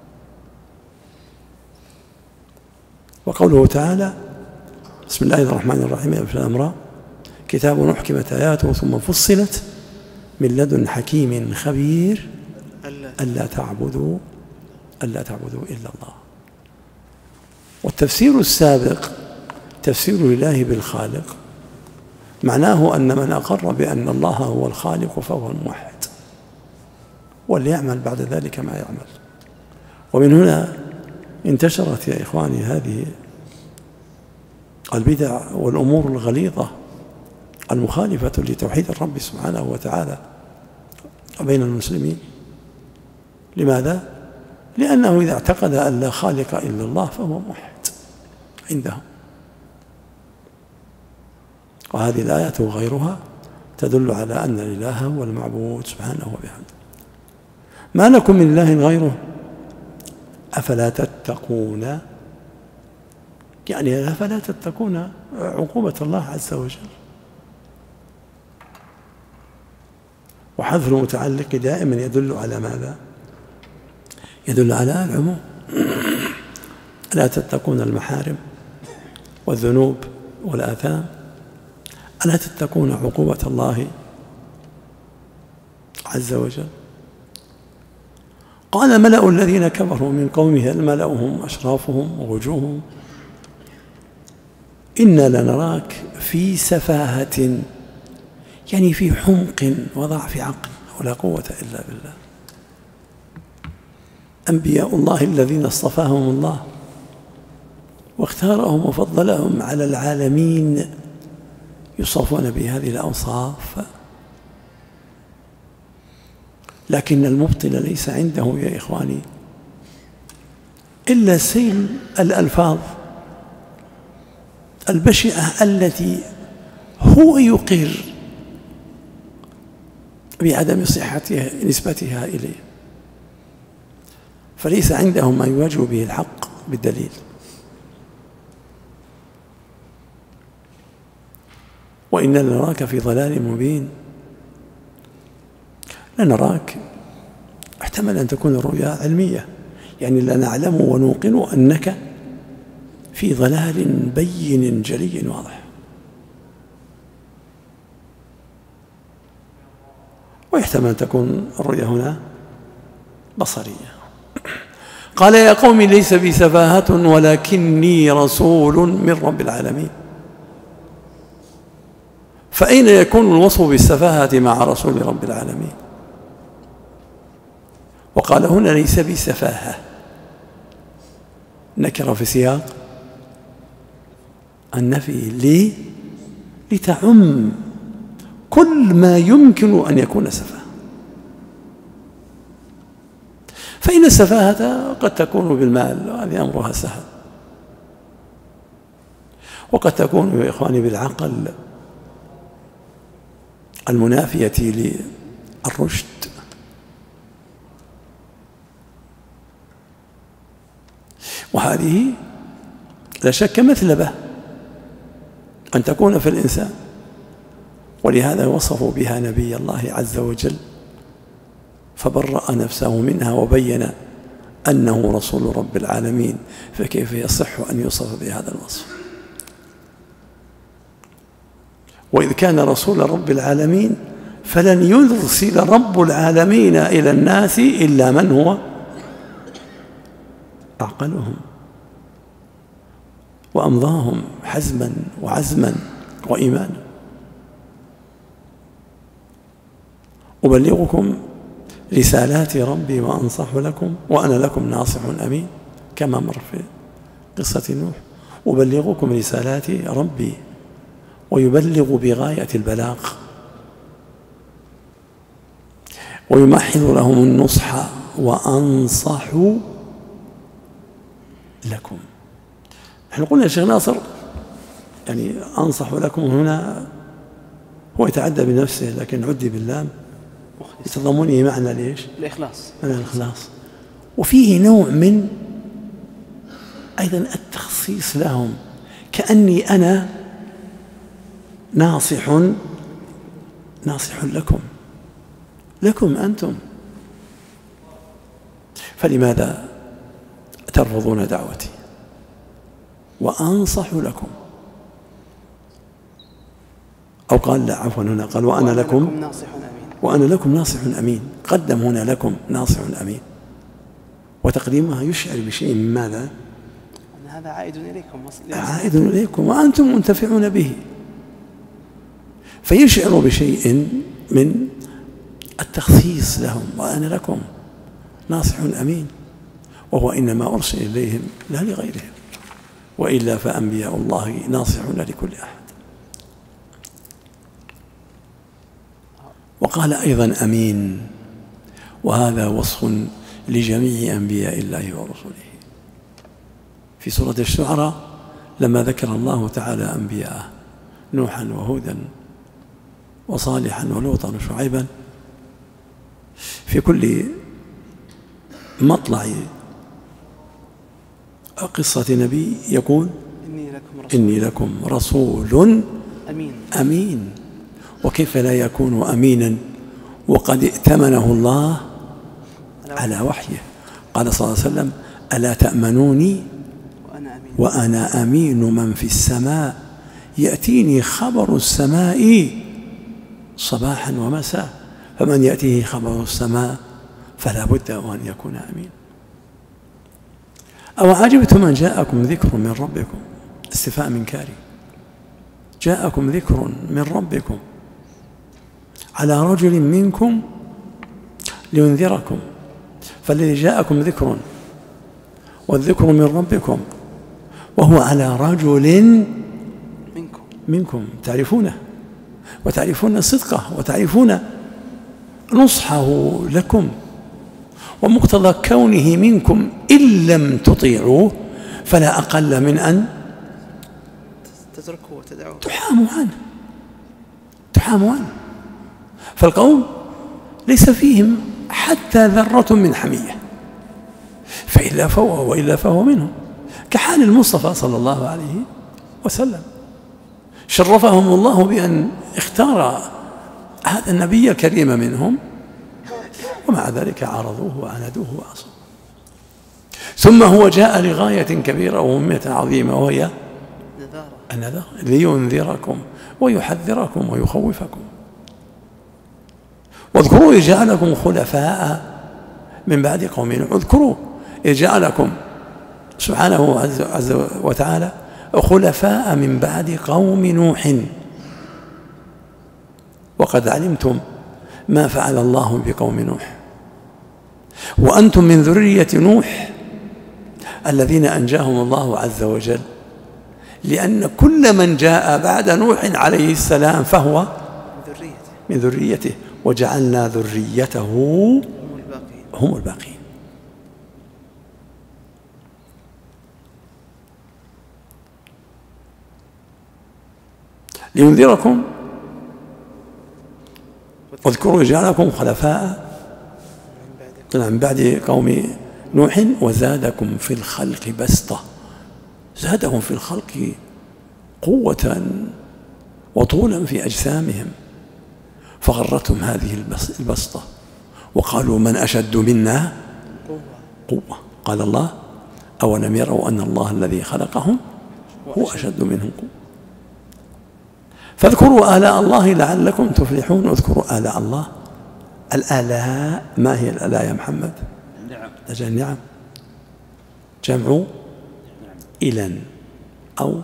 وقوله تعالى: بسم الله الرحمن الرحيم في الأمر كتاب أحكمت آياته ثم فصلت من لدن حكيم خبير ألا تعبدوا ألا تعبدوا إلا الله. والتفسير السابق تفسير الله بالخالق معناه أن من أقر بأن الله هو الخالق فهو الموحد، وليعمل بعد ذلك ما يعمل. ومن هنا انتشرت يا إخواني هذه البدع والأمور الغليظة المخالفة لتوحيد الرب سبحانه وتعالى بين المسلمين. لماذا؟ لأنه إذا اعتقد أن لا خالق إلا الله فهو موحد، عندهم. وهذه الآيات وغيرها تدل على أن الإله هو المعبود سبحانه وبحمده. ما لكم من إله غيره أفلا تتقون، يعني أفلا تتقون عقوبة الله عز وجل. وحذف المتعلق دائما يدل على ماذا؟ يدل على العموم. ألا تتقون المحارم والذنوب والآثام، ألا تتقون عقوبة الله عز وجل. قال ملأ الذين كفروا من قومه، الملأهم أشرافهم ووجوههم، إنا لنراك في سفاهة، يعني في حمق وضعف عقل ولا قوة إلا بالله. أنبياء الله الذين اصطفاهم الله واختارهم وفضلهم على العالمين يوصفون بهذه الأوصاف، لكن المبطل ليس عنده يا إخواني إلا سيل الألفاظ البشعة التي هو يقر بعدم صحتها نسبتها إليه، فليس عندهم ما يواجه به الحق بالدليل. وإنا لنراك في ضلال مبين. لنراك احتمل أن تكون الرؤيا علمية، يعني لا نعلم ونوقن أنك في ضلال بين جلي واضح. ويحتمل أن تكون الرؤيا هنا بصرية. قال يا قوم ليس بي سفاهة ولكني رسول من رب العالمين. فأين يكون الوصف بالسفاهة مع رسول رب العالمين؟ وقال هنا ليس بي سفاهة، نكر في سياق النفي ليه؟ لتعم كل ما يمكن أن يكون سفاهة. فإن السفاهة قد تكون بالمال، وهذه أمرها سهل، وقد تكون يا إخواني بالعقل المنافية للرشد. وهذه لا شك مثلبة أن تكون في الإنسان، ولهذا وصفوا بها نبي الله عز وجل فبرأ نفسه منها وبين أنه رسول رب العالمين، فكيف يصح أن يوصف بهذا الوصف؟ وإذ كان رسول رب العالمين فلن يرسل رب العالمين إلى الناس إلا من هو أعقلهم وأمضاهم حزما وعزما وإيمانا. أبلغكم رسالات ربي وأنصح لكم وأنا لكم ناصح أمين، كما مر في قصة نوح. أبلغكم رسالات ربي، ويبلغ بغاية البلاغ، ويمحض لهم النصح وأنصح لكم. نحن قلنا يا شيخ ناصر يعني أنصح لكم هنا هو يتعدى بنفسه، لكن عدي باللام يتضمنه معنى ليش؟ الإخلاص. معنى الإخلاص. وفيه نوع من أيضا التخصيص لهم، كأني أنا ناصح ناصح لكم لكم أنتم، فلماذا ترفضون دعوتي وأنصح لكم؟ أو قال لا عفوا هنا قال وأنا لكم ناصح أمين، وأنا لكم ناصح أمين. قدم هنا لكم ناصح أمين، وتقديمها يشعر بشيء من ماذا؟ أن هذا عائد إليكم، عائد إليكم وأنتم منتفعون به، فيشعر بشيء من التخصيص لهم، وأنا لكم ناصح أمين، وهو إنما أرسل إليهم لا لغيرهم، وإلا فأنبياء الله ناصحون لكل أحد. وقال أيضا أمين، وهذا وصف لجميع أنبياء الله ورسله. في سورة الشعراء لما ذكر الله تعالى أنبياءه نوحا وهودا وصالحا ولوطا وشعيبا، في كل مطلع قصة نبي يقول إني لكم رسول, إني لكم رسول أمين أمين. وكيف لا يكون أمينا وقد ائتمنه الله على وحيه؟ قال صلى الله عليه وسلم: ألا تأمنوني وأنا أمين, وأنا أمين من في السماء، يأتيني خبر السماء صباحا ومساء، فمن يأتيه خبر السماء فلا بد أن يكون أمين. أو عجبتم أن جاءكم ذكر من ربكم، استفهام إنكاري، جاءكم ذكر من ربكم على رجل منكم لينذركم، فالذي جاءكم ذكر والذكر من ربكم وهو على رجل منكم منكم تعرفونه وتعرفون صدقه وتعرفون نصحه لكم، ومقتضى كونه منكم إن لم تطيعوه فلا أقل من أن تتركوا وتدعوا تحاموا عنه تحاموا عنه. فالقوم ليس فيهم حتى ذرة من حمية، فإلا فهو وإلا فهو منهم، كحال المصطفى صلى الله عليه وسلم. شرفهم الله بأن اختار هذا النبي الكريم منهم، ومع ذلك عارضوه وعاندوه وعصوا. ثم هو جاء لغاية كبيرة ومهمة عظيمة، وهي النذار، لينذركم ويحذركم ويخوفكم. واذكروا إذ جعلكم خلفاء من بعد قوم نوح، اذكروا إذ جعلكم سبحانه عز وتعالى خلفاء من بعد قوم نوح، وقد علمتم ما فعل الله بقوم نوح، وأنتم من ذرية نوح الذين أنجاهم الله عز وجل، لأن كل من جاء بعد نوح عليه السلام فهو من ذريته، وجعلنا ذريته هم الباقين. لينذركم واذكروا جعلكم خلفاء من بعد قوم نوح وزادكم في الخلق بسطة، زادهم في الخلق قوة وطولا في أجسامهم، فغرتهم هذه البسطة وقالوا من أشد منا قوة. قال الله: أولم يروا أن الله الذي خلقهم هو أشد منهم قوة. فاذكروا آلاء الله لعلكم تفلحون. اذكروا آلاء الله. الآلاء، ما هي الآلاء يا محمد؟ نعم. نعم جمع إلن أو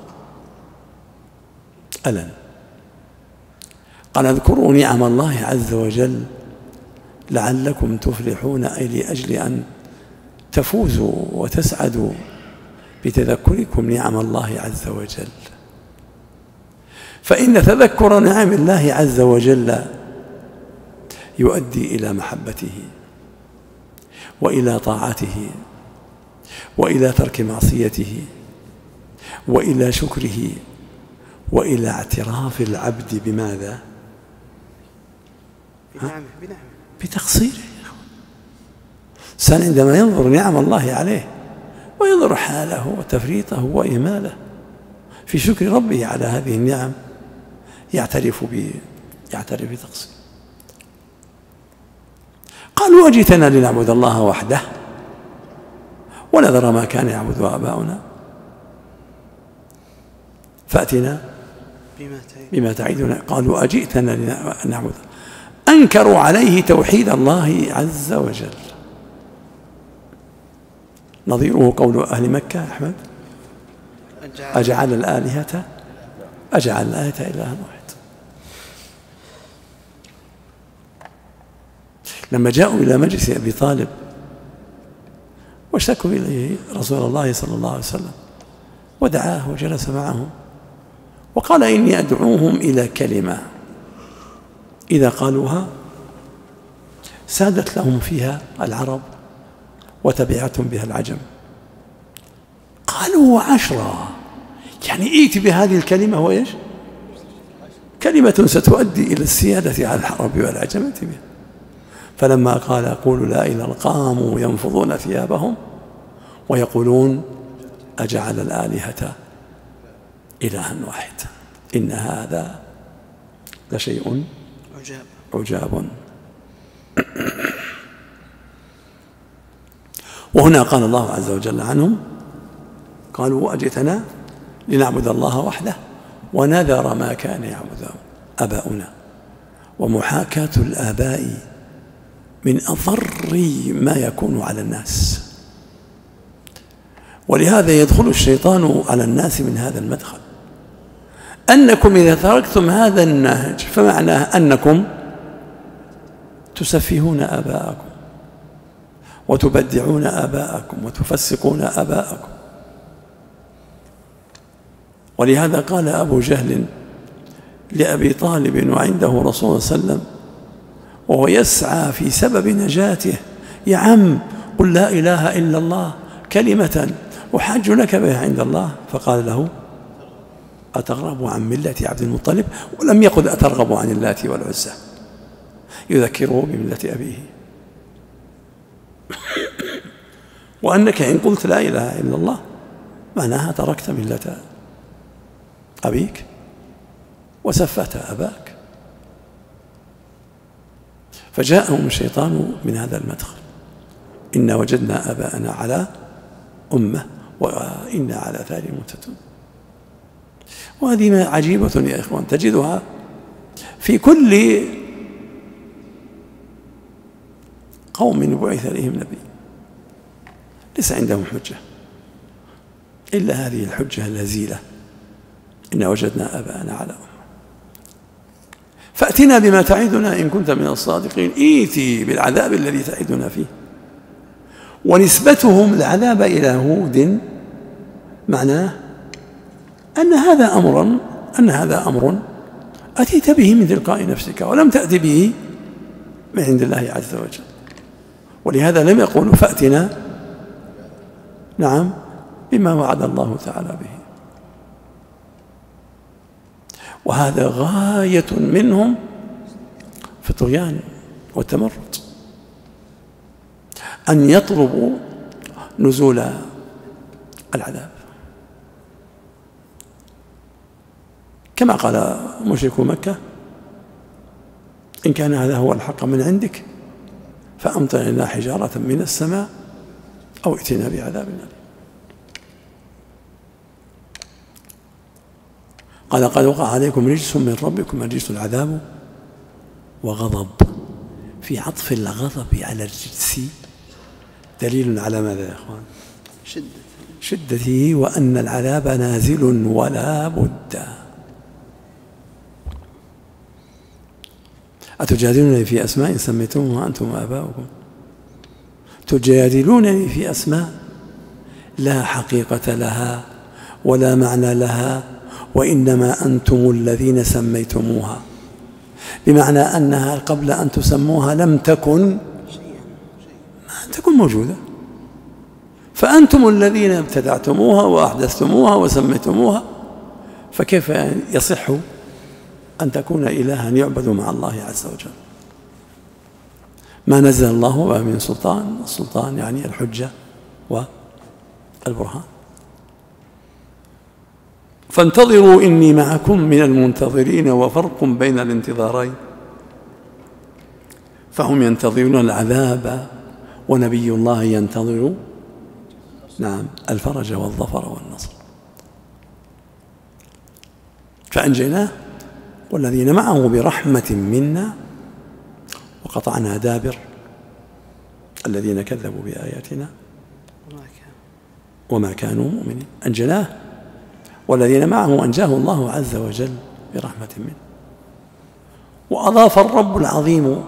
ألن. قال: اذكروا نعم الله عز وجل لعلكم تفلحون، أي لأجل أن تفوزوا وتسعدوا بتذكركم نعم الله عز وجل. فإن تذكر نعم الله عز وجل يؤدي إلى محبته وإلى طاعته وإلى ترك معصيته وإلى شكره وإلى اعتراف العبد بماذا؟ بنعمه بنعمه بتقصيره. الإنسان عندما ينظر نعم الله عليه وينظر حاله وتفريطه وإهماله في شكر ربه على هذه النعم يعترف ب يعترف بتقصيره. قالوا: أجئتنا لنعبد الله وحده ونذر ما كان يعبد آباؤنا فأتنا بما تعيدنا. قالوا: أجئتنا لنعبد. أنكروا عليه توحيد الله عز وجل. نظيره قول أهل مكة أحمد: أجعل الآلهة أجعل الآلهة إلها واحد. لما جاءوا إلى مجلس أبي طالب واشتكوا إليه رسول الله صلى الله عليه وسلم ودعاه وجلس معهم وقال: إني أدعوهم إلى كلمة إذا قالوها سادت لهم فيها العرب وتبعتهم بها العجم. قالوا عشرة، يعني ائت بهذه الكلمة هو إيش؟ كلمة ستؤدي إلى السيادة على العرب والعجمة بها. فلما قال قولوا لا إله قاموا ينفضون ثيابهم ويقولون أجعل الآلهة إلها واحدا إن هذا لشيء عجاب عجاب. وهنا قال الله عز وجل عنهم قالوا أجئتنا لنعبد الله وحده ونذر ما كان يعبد آباؤنا. ومحاكاة الآباء من أضر ما يكون على الناس، ولهذا يدخل الشيطان على الناس من هذا المدخل، أنكم إذا تركتم هذا النهج فمعناه أنكم تسفهون آباءكم وتبدعون آباءكم وتفسقون آباءكم. ولهذا قال أبو جهل لأبي طالب وعنده رسول الله صلى الله عليه وسلم وهو يسعى في سبب نجاته: يا عم قل لا إله إلا الله كلمة أحاج لك بها عند الله. فقال له: أترغب عن ملة عبد المطلب؟ ولم يقل أترغب عن اللات والعزى، يذكره بملة أبيه، وأنك إن قلت لا إله إلا الله معناها تركت ملة أبيك وسفهت أباك. فجاءهم الشيطان من هذا المدخل: إنا وجدنا آباءنا على أمة وإنا على ثار مهتدون. وهذه عجيبة يا إخوان، تجدها في كل قوم بعث إليهم نبي ليس عندهم حجة إلا هذه الحجة الهزيلة: إنا وجدنا آباءنا على أمة. فأتنا بما تعدنا إن كنت من الصادقين، إيتي بالعذاب الذي تعدنا فيه. ونسبتهم العذاب إلى هود معناه أن هذا أمر أن هذا أمر أتيت به من تلقاء نفسك ولم تأتي به من عند الله عز وجل. ولهذا لم يقولوا فأتنا نعم بما وعد الله تعالى به. وهذا غاية منهم في الطغيان والتمرد، أن يطلبوا نزول العذاب، كما قال مشركو مكة: إن كان هذا هو الحق من عندك فأمطر لنا حجارة من السماء أو ائتنا بعذاب أليم. قال: قد وقع عليكم رجس من ربكم، رجس العذاب وغضب. في عطف الغضب على الرجس دليل على ماذا يا أخوان؟ شدة شدته، وأن العذاب نازل ولا بد. أتجادلونني في أسماء سميتموها أنتم وآباؤكم؟ تجادلونني في أسماء لا حقيقة لها ولا معنى لها، وإنما أنتم الذين سميتموها، بمعنى أنها قبل أن تسموها لم تكن ما تكن موجودة، فأنتم الذين ابتدعتموها وأحدثتموها وسميتموها، فكيف يصح أن تكون إلها يعبد مع الله عز وجل؟ ما نزل الله بها من سلطان، السلطان يعني الحجة والبرهان. فانتظروا إني معكم من المنتظرين، وفرق بين الانتظارين. فهم ينتظرون العذاب ونبي الله ينتظر نعم الفرج والظفر والنصر. فأنجيناه والذين معه برحمة منا وقطعنا دابر الذين كذبوا بآياتنا وما كانوا مؤمنين. أنجيناه والذين معه أنجاه الله عز وجل برحمة منه. وأضاف الرب العظيم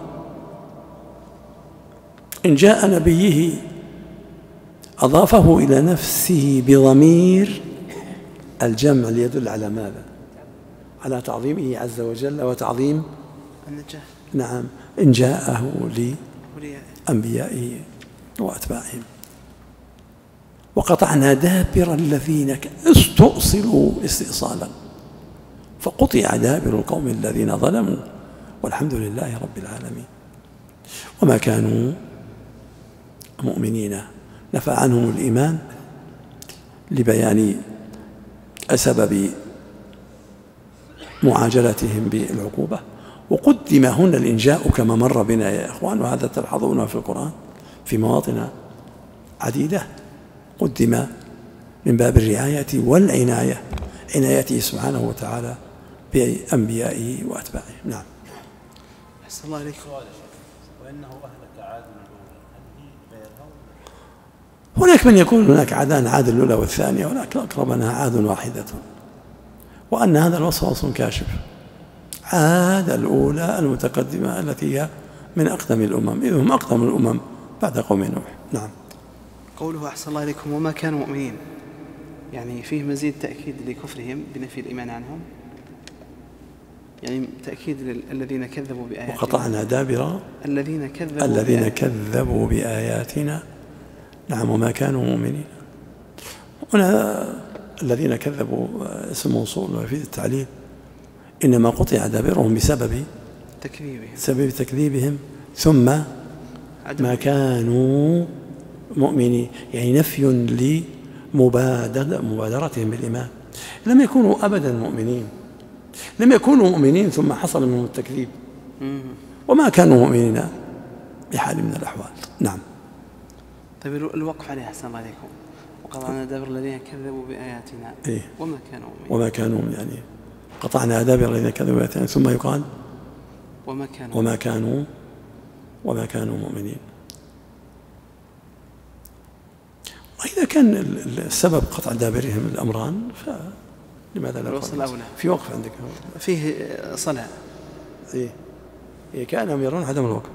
إن جاء نبيه أضافه إلى نفسه بضمير الجمع ليدل على ماذا؟ على تعظيمه عز وجل وتعظيم النجاة. نعم إن جاءه لأنبيائه وأتباعهم. وقطعنا دابر الذين استؤصلوا استئصالا فقطع دابر القوم الذين ظلموا والحمد لله رب العالمين. وما كانوا مؤمنين، نفى عنهم الإيمان لبيان سبب معاجلتهم بالعقوبة، وقدم هنا الإنجاء كما مر بنا يا إخوان، وهذا تلحظونه في القرآن في مواطن عديدة، قدم من باب الرعاية والعناية، عنايته سبحانه وتعالى بأنبيائه وأتباعه. نعم. أحسن الله عليكم. وإنه أهلك عاد الأولى، هل هي غيرها؟ هناك من يكون هناك عادان، عاد الأولى والثانية، ولكن أقرب أنها عاد واحدة، وأن هذا الوصف وصف كاشف. عاد الأولى المتقدمة التي هي من أقدم الأمم، إذ هم أقدم الأمم بعد قوم نوح. نعم. قوله أحسن الله عليكم وما كانوا مؤمنين، يعني فيه مزيد تأكيد لكفرهم بنفي الإيمان عنهم، يعني تأكيد للذين كذبوا بآياتنا. وقطعنا دابر الذين كذبوا الذين بآياتنا. كذبوا بآياتنا. نعم. وما كانوا مؤمنين. هنا الذين كذبوا اسم موصول ويفيد التعليل، إنما قطع دابرهم بسبب تكذيبهم سبب تكذيبهم ثم ما كانوا مؤمنين، يعني نفي لمبادرتهم بالإيمان. لم يكونوا أبدا مؤمنين، لم يكونوا مؤمنين ثم حصل منهم التكذيب، وما كانوا مؤمنين بحال من الأحوال. نعم. طيب الوقف عليه أحسن الله عليكم، وقطعنا دابر الذين كذبوا بآياتنا. إيه؟ وما كانوا مؤمنين. وما كانوا يعني قطعنا دابر الذين كذبوا بآياتنا ثم يقال وما كانوا وما كانوا وما كانوا مؤمنين. وإذا كان السبب قطع دابرهم الأمران فلماذا لا نقول في وقف عندك فيه صلع؟ إيه؟ إيه كأنهم يرون عدم الوقف.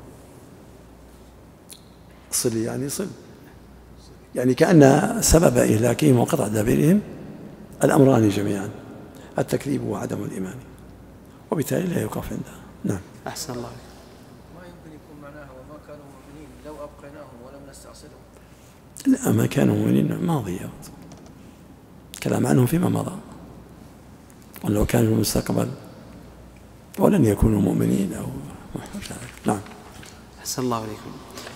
صل يعني صل، يعني كأن سبب إهلاكهم وقطع دابرهم الأمران جميعا، التكذيب وعدم الإيمان، وبالتالي لا يوقف عندها. نعم. أحسن الله. ما يمكن يكون معناها وما كانوا مؤمنين لو أبقيناهم ولم نستعصلهم. لا، ما كانوا مؤمنين ماضية، كلام عنهم فيما مضى، ولو كانوا في المستقبل ولن يكونوا مؤمنين أو نعم. أحسن الله عليكم.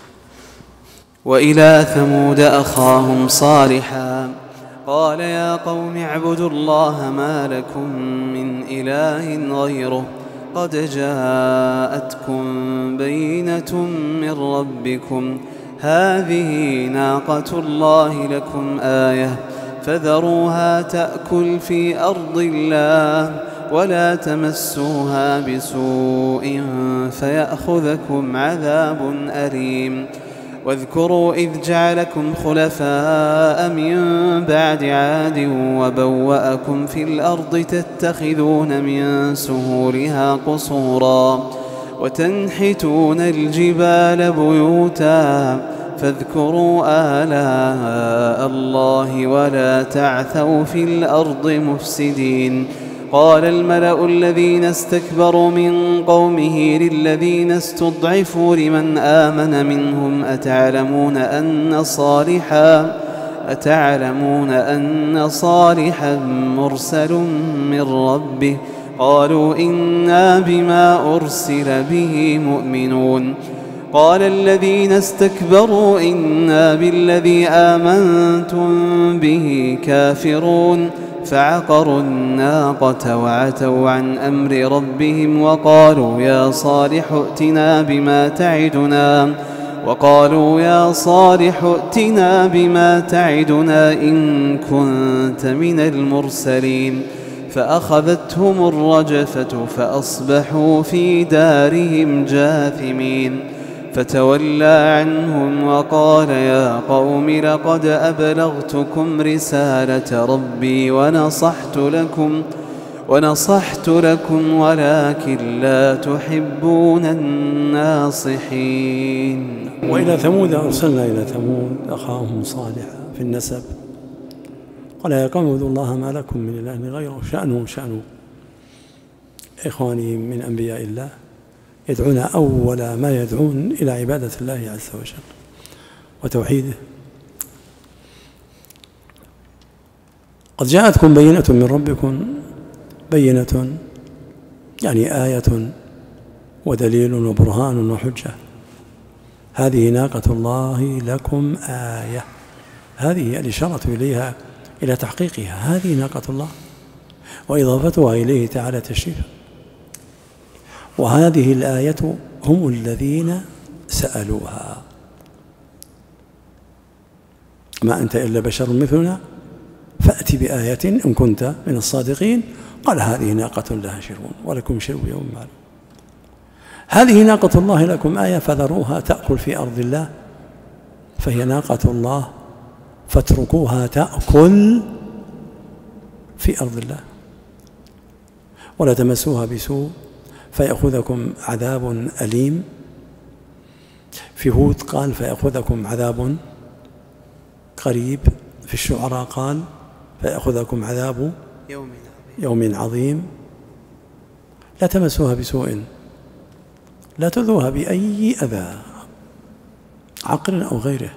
وإلى ثمود أخاهم صالحا قال يا قوم اعبدوا الله ما لكم من إله غيره قد جاءتكم بينة من ربكم هذه ناقة الله لكم آية فذروها تأكل في أرض الله ولا تمسوها بسوء فيأخذكم عذاب أليم. واذكروا إذ جعلكم خلفاء من بعد عاد وبوأكم في الأرض تتخذون من سهولها قصورا وتنحتون الجبال بيوتا فاذكروا آلاء الله ولا تعثوا في الأرض مفسدين. قال الملأ الذين استكبروا من قومه للذين استضعفوا لمن آمن منهم أتعلمون أن صالحا أتعلمون أن صالحا مرسل من ربه قالوا إنا بما أرسل به مؤمنون. قال الذين استكبروا إنا بالذي آمنتم به كافرون فعقروا الناقة وعتوا عن أمر ربهم وقالوا يا صالح ائتنا بما تعدنا وقالوا يا صالح ائتنا بما تعدنا إن كنت من المرسلين فأخذتهم الرجفة فأصبحوا في دارهم جاثمين. فتولى عنهم وقال يا قوم لقد أبلغتكم رسالة ربي ونصحت لكم ونصحت لكم ولكن لا تحبون الناصحين. وإلى ثمود أرسلنا إلى ثمود أخاهم صالحا في النسب قال يا قوم اعبدوا الله ما لكم من إله غيره شأنه شأن إخوانهم من أنبياء الله يدعون أول ما يدعون إلى عبادة الله عز وجل وتوحيده قد جاءتكم بينة من ربكم، بينة يعني آية ودليل وبرهان وحجة. هذه ناقة الله لكم آية، هذه الإشارة إليها إلى تحقيقها، هذه ناقة الله، وإضافتها إليه تعالى تشريفا. وهذه الآية هم الذين سألوها، ما أنت إلا بشر مثلنا فأتي بآية إن كنت من الصادقين. قال هذه ناقة لها شرب ولكم شرب يوم معلوم. هذه ناقة الله لكم آية فذروها تأكل في أرض الله، فهي ناقة الله فاتركوها تأكل في أرض الله، ولا تمسوها بسوء فيأخذكم عذاب أليم. في هود قال فيأخذكم عذاب قريب، في الشعراء قال فيأخذكم عذاب يوم يوم عظيم. لا تمسوها بسوء، لا تؤذوها بأي أذى عقل أو غيره،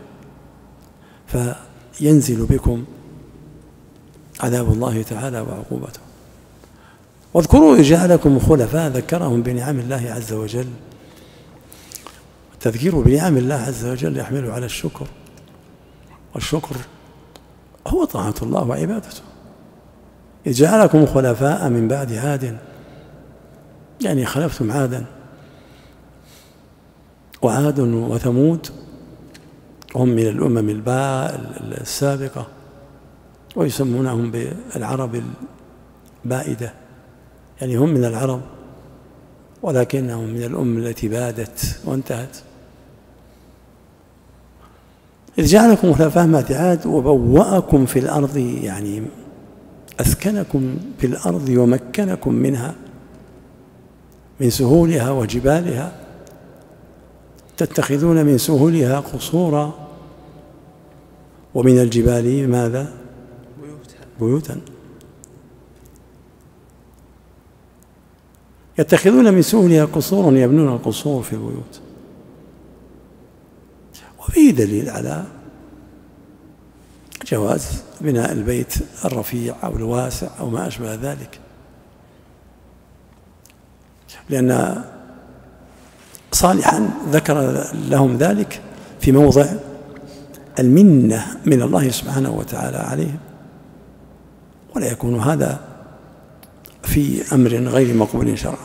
فينزل بكم عذاب الله تعالى وعقوبته. واذكروا إذ جعلكم خلفاء، ذكرهم بنعم الله عز وجل. التذكير بنعم الله عز وجل يحمل على الشكر، والشكر هو طاعة الله وعبادته. إذ جعلكم خلفاء من بعد عاد، يعني خلفتم عادا، وعاد وثمود هم من الأمم السابقة، ويسمونهم بالعرب البائدة، يعني هم من العرب ولكنهم من الأمم التي بادت وانتهت. إذ جعلكم خلفاء من بعد عاد وبوأكم في الأرض، يعني أسكنكم في الأرض ومكنكم منها، من سهولها وجبالها، تتخذون من سهولها قصورا ومن الجبال ماذا؟ بيوتا. يتخذون من سهولها قصورا يبنون القصور في البيوت. وفيه دليل على جواز بناء البيت الرفيع أو الواسع أو ما أشبه ذلك، لأن صالحا ذكر لهم ذلك في موضع المنة من الله سبحانه وتعالى عليهم، ولا يكون هذا في أمر غير مقبول شرعا.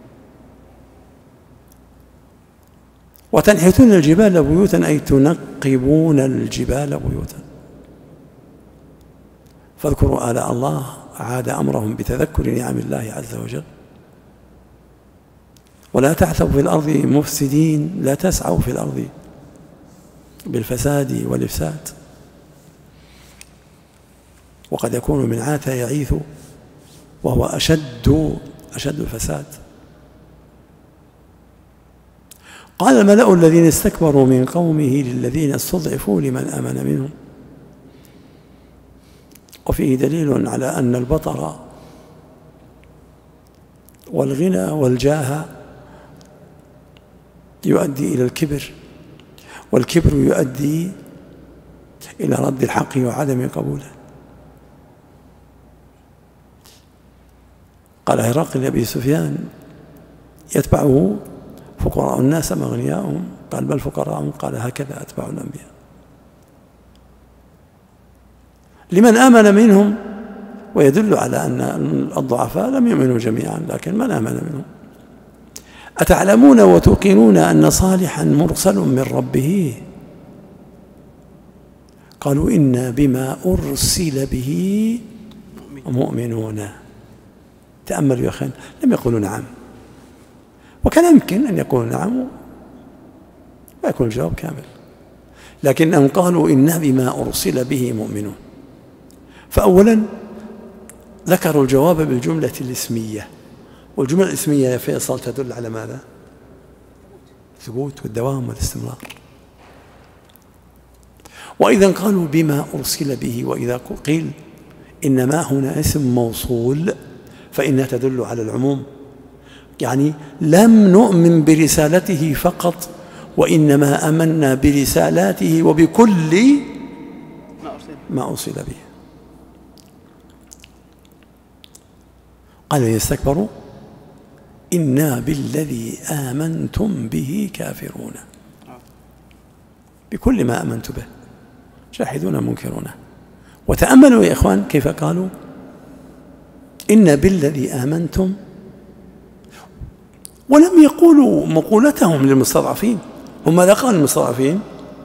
وتنحتون الجبال بيوتا أي تنقبون الجبال بيوتا. فاذكروا آلاء الله، عاد أمرهم بتذكر نعم الله عز وجل. ولا تعثوا في الأرض مفسدين، لا تسعوا في الأرض بالفساد والإفساد، وقد يكون من عاث يعيث وهو أشد أشد الفساد. قال الملأ الذين استكبروا من قومه للذين استضعفوا لمن آمن منهم. وفيه دليل على أن البطر والغنى والجاه يؤدي إلى الكبر، والكبر يؤدي إلى رد الحق وعدم قبوله. قال هرقل لأبي سفيان يتبعه فقراء الناس أم أغنياءهم؟ قال بل فقراءهم. قال هكذا أتباع الأنبياء. لمن آمن منهم، ويدل على أن الضعفاء لم يؤمنوا جميعا، لكن من آمن منهم. أتعلمون وتوقنون أن صالحا مرسل من ربه؟ قالوا إنا بما أرسل به مؤمنون. تأملوا يا أخوان، لم يقولوا نعم، وكان يمكن أن يقولوا نعم ويكون الجواب كامل، لكنهم قالوا إنا بما أرسل به مؤمنون. فأولا ذكروا الجواب بالجملة الاسمية، والجملة الاسمية يا فيصل تدل على ماذا؟ الثبوت والدوام والاستمرار. وإذا قالوا بما أرسل به، وإذا قيل إنما هنا اسم موصول فإنها تدل على العموم، يعني لم نؤمن برسالته فقط، وإنما آمنا برسالاته وبكل ما أرسل به. قال الذين استكبروا إنا بالذي آمنتم به كافرون، بكل ما آمنت به شاهدون منكرونه. وتأملوا يا إخوان كيف قالوا إنا بالذي آمنتم، ولم يقولوا مقولتهم للمستضعفين. هم ماذا قال المستضعفين؟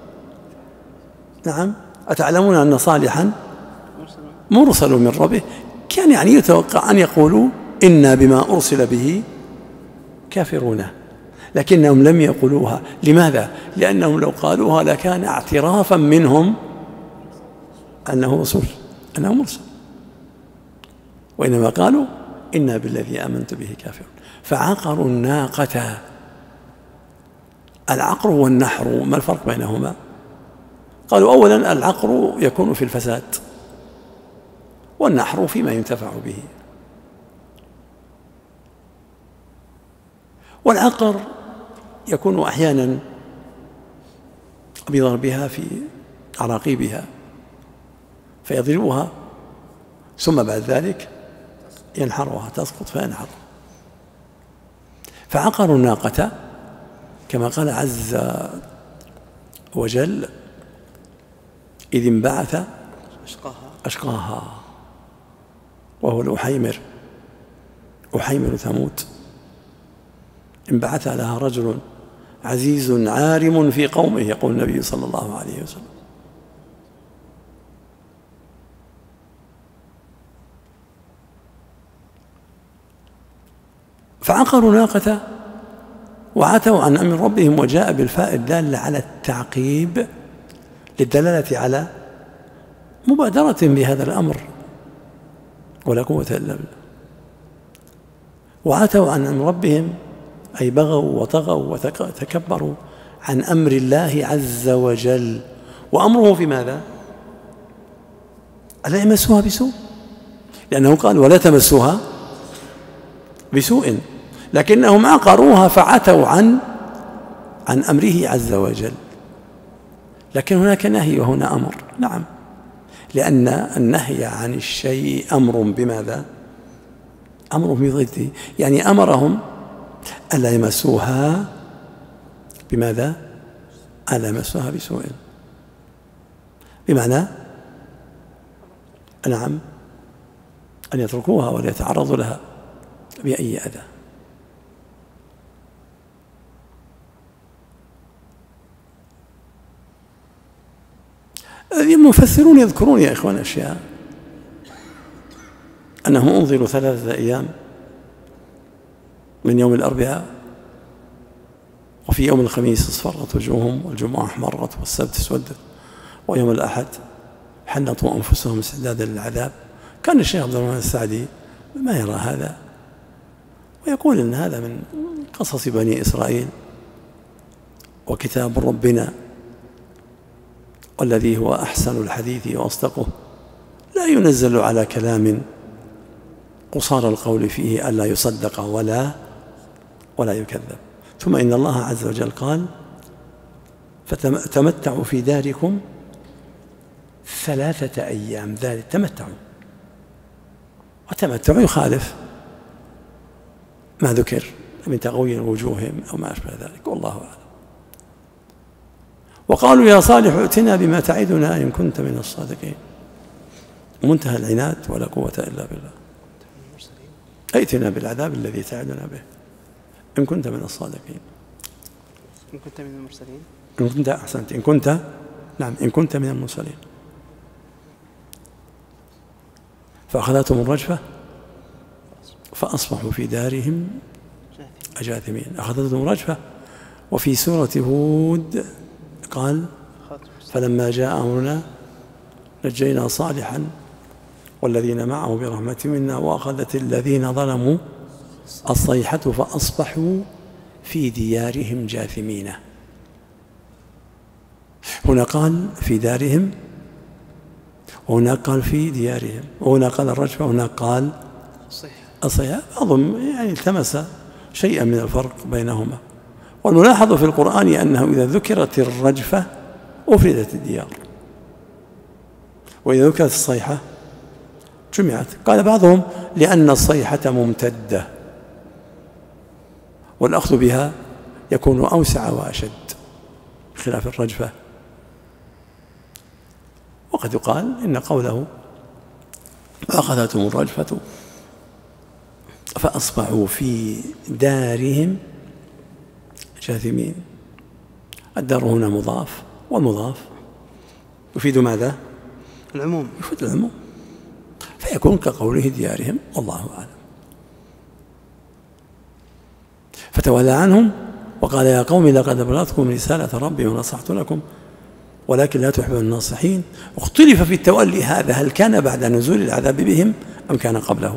نعم، أتعلمون أن صالحا مرسل من ربه. كان يعني يتوقع أن يقولوا إنا بما أرسل به كافرون، لكنهم لم يقولوها. لماذا؟ لأنهم لو قالوها لكان اعترافا منهم أنه رسول، أنه مرسل، وإنما قالوا إنا بالذي آمنت به كافرون. فعقروا الناقة. العقر والنحر ما الفرق بينهما؟ قالوا أولا العقر يكون في الفساد، والنحر فيما ينتفع به. والعقر يكون أحيانا بضربها في عراقيبها فيضربها، ثم بعد ذلك ينحرها، تسقط فينحر. فعقروا الناقة كما قال عز وجل إذ انبعث أشقاها وهو الأحيمر، أحيمر ثمود. انبعث لها رجل عزيز عارم في قومه، يقول النبي صلى الله عليه وسلم. فعقروا ناقة وعتوا عن أمر ربهم، وجاء بالفاء الدالة على التعقيب للدلالة على مبادرة بهذا الأمر، ولا قوة إلا بالله. وعتوا عن أمر ربهم أي بغوا وطغوا وتكبروا عن أمر الله عز وجل. وأمره في ماذا؟ ألا يمسوها بسوء، لأنه قال ولا تمسوها بسوء، لكنهم عقروها فعتوا عن عن أمره عز وجل. لكن هناك نهي وهنا أمر. نعم، لأن النهي عن الشيء أمر بماذا؟ أمر بضده. يعني أمرهم ألا يمسوها بماذا؟ ألا يمسوها بسوء، بمعنى نعم أن يتركوها ولا يتعرضوا لها بأي أذى. المفسرون يذكرون يا إخوان أشياء، أنهم أنظروا ثلاثة أيام من يوم الأربعاء، وفي يوم الخميس اصفرت وجوههم، والجمعة احمرت، والسبت اسودت، ويوم الأحد حنطوا أنفسهم استعدادا للعذاب. كان الشيخ عبد الرحمن السعدي ما يرى هذا، ويقول إن هذا من قصص بني إسرائيل وكتاب ربنا، والذي هو أحسن الحديث وأصدقه، لا ينزل على كلام قصار القول فيه ألا يصدق ولا ولا يكذب. ثم إن الله عز وجل قال فتمتعوا في داركم ثلاثة أيام. ذلك تمتعوا، وتمتعوا يخالف ما ذكر من تغير وجوههم أو ما أشبه ذلك، والله أعلم. وقالوا يا صالح ائتنا بما تعدنا إن كنت من الصادقين. منتهى العناد ولا قوة إلا بالله. ائتنا بالعذاب الذي تعدنا به إن كنت من الصادقين. إن كنت من المرسلين. إن كنت أحسنت، إن كنت نعم إن كنت من المرسلين. فأخذتهم الرجفة فأصبحوا في دارهم جاثمين. أخذتهم الرجفة. وفي سورة هود قال فلما جاء أمرنا نجينا صالحا والذين معه برحمة منا وأخذت الذين ظلموا الصيحة فأصبحوا في ديارهم جاثمين. هنا قال في دارهم، وهنا قال في ديارهم، وهنا قال الرجفة، وهنا قال الصيحة. أظن يعني التمس شيئا من الفرق بينهما. والملاحظ في القرآن أنه إذا ذكرت الرجفة أفردت الديار، وإذا ذكرت الصيحة جمعت. قال بعضهم لأن الصيحة ممتدة والأخذ بها يكون أوسع وأشد خلاف الرجفة. وقد يقال إن قوله فأخذتهم الرجفة فأصبحوا في دارهم جاثمين. الدار هنا مضاف، والمضاف يفيد ماذا؟ العموم، يفيد العموم، فيكون كقوله ديارهم، والله أعلم. فتولى عنهم وقال يا قوم لقد أبلغتكم رسالة ربي ونصحت لكم ولكن لا تحبون الناصحين. اختلف في التولي هذا، هل كان بعد نزول العذاب بهم أم كان قبله؟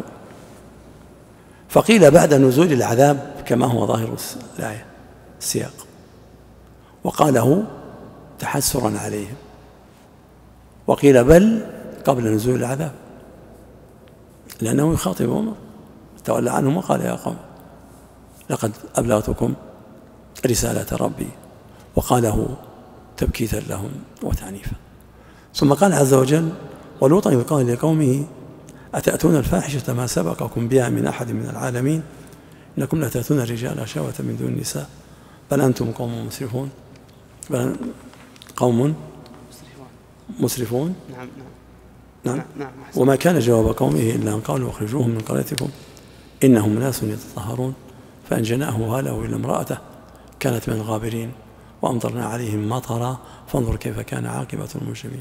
فقيل بعد نزول العذاب كما هو ظاهر الآية السياق، وقاله تحسرا عليهم، وقيل بل قبل نزول العذاب لأنه يخاطبهم. تولى عنهم وقال يا قوم لقد أبلغتكم رسالة ربي، وقاله تبكيتا لهم وتعنيفا. ثم قال عز وجل ولوطا إذ قال لقومه أتأتون الفاحشة ما سبقكم بها من أحد من العالمين إنكم لا تأتون الرجال شهوة من دون النساء بل أنتم قوم مسرفون بل قوم مسرفون. نعم نعم, نعم. نعم. وما كان جواب قومه إلا أن قالوا اخرجوهم من قريتكم إنهم ناس يتطهرون فأنجيناه وأهله إلا امرأته كانت من الغابرين وأمطرنا عليهم مطرا فانظر كيف كان عاقبة المجرمين.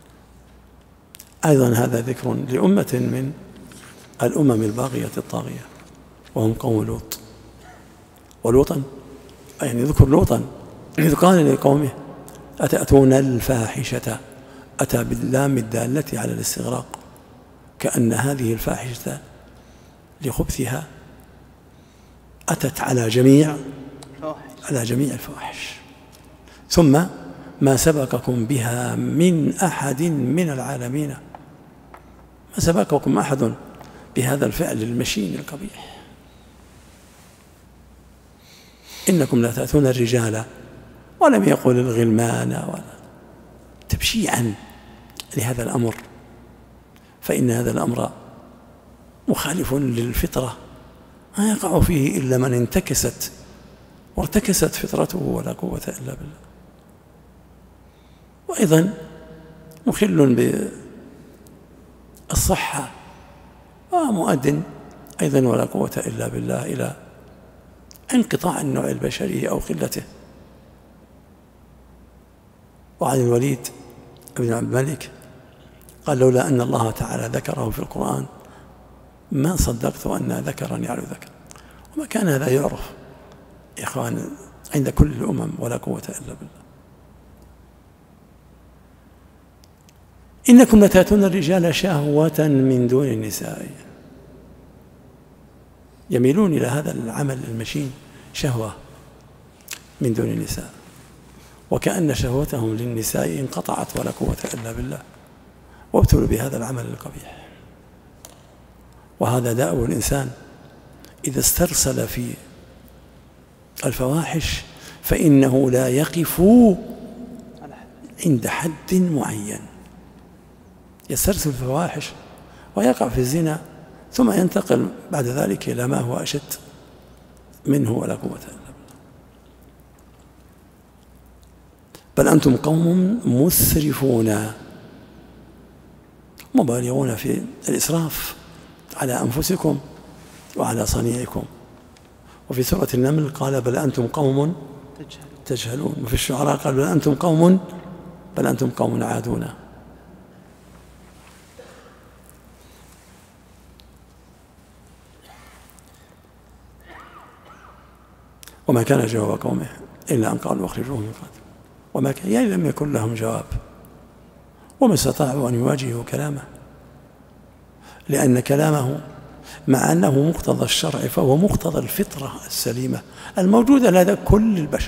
أيضا هذا ذكر لأمة من الأمم الباغية الطاغية وهم قوم لوط. ولوطا يعني ذكر لوطا إذ قال لقومه أتأتون الفاحشة، أتى باللام الدالة على الاستغراق كأن هذه الفاحشة لخبثها أتت على جميع على جميع الفواحش. ثم ما سبقكم بها من أحد من العالمين، ما سبقكم أحد بهذا الفعل المشين القبيح. إنكم لا تأتون الرجال، ولم يقل الغلمان ولا تبشيعا لهذا الأمر، فإن هذا الأمر مخالف للفطرة ما يقع فيه إلا من انتكست وارتكست فطرته ولا قوة إلا بالله. وأيضا مخل بالصحة ومؤد أيضا ولا قوة إلا بالله إلى انقطاع النوع البشري أو قلته. وعن الوليد بن عبد الملك قال لولا أن الله تعالى ذكره في القرآن ما صدقت أن ذكرا يعلو ذكر. وما كان هذا يعرف يا إخوان عند كل الأمم ولا قوة إلا بالله. إنكم لتأتون الرجال شهوة من دون النساء، يميلون إلى هذا العمل المشين شهوة من دون النساء، وكأن شهوتهم للنساء انقطعت ولا قوة إلا بالله، وابتلوا بهذا العمل القبيح. وهذا داء الإنسان إذا استرسل في الفواحش فإنه لا يقف عند حد معين، يسترسل في الفواحش ويقع في الزنا ثم ينتقل بعد ذلك إلى ما هو أشد منه ولا قوة إلا بالله. بل أنتم قوم مسرفون مبالغون في الإسراف على أنفسكم وعلى صنيعكم. وفي سورة النمل قال بل أنتم قوم تجهلون، وفي الشعراء قال بل أنتم قوم بل أنتم قوم عادون. وما كان جواب قومه إلا أن قالوا اخرجوهم من قريتكم، وما كان يعني لم يكن لهم جواب، وما استطاعوا أن يواجهوا كلامه، لأن كلامه مع أنه مقتضى الشرع فهو مقتضى الفطرة السليمة الموجودة لدى كل البشر،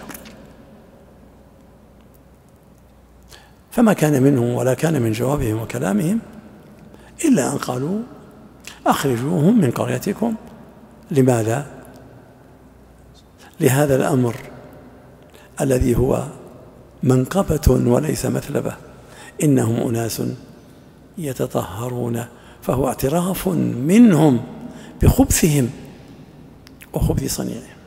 فما كان منهم ولا كان من جوابهم وكلامهم إلا أن قالوا أخرجوهم من قريتكم. لماذا؟ لهذا الأمر الذي هو منقبة وليس مثلبة، إنهم أناس يتطهرون فهو اعتراف منهم بخبثهم وخبث صنيعهم.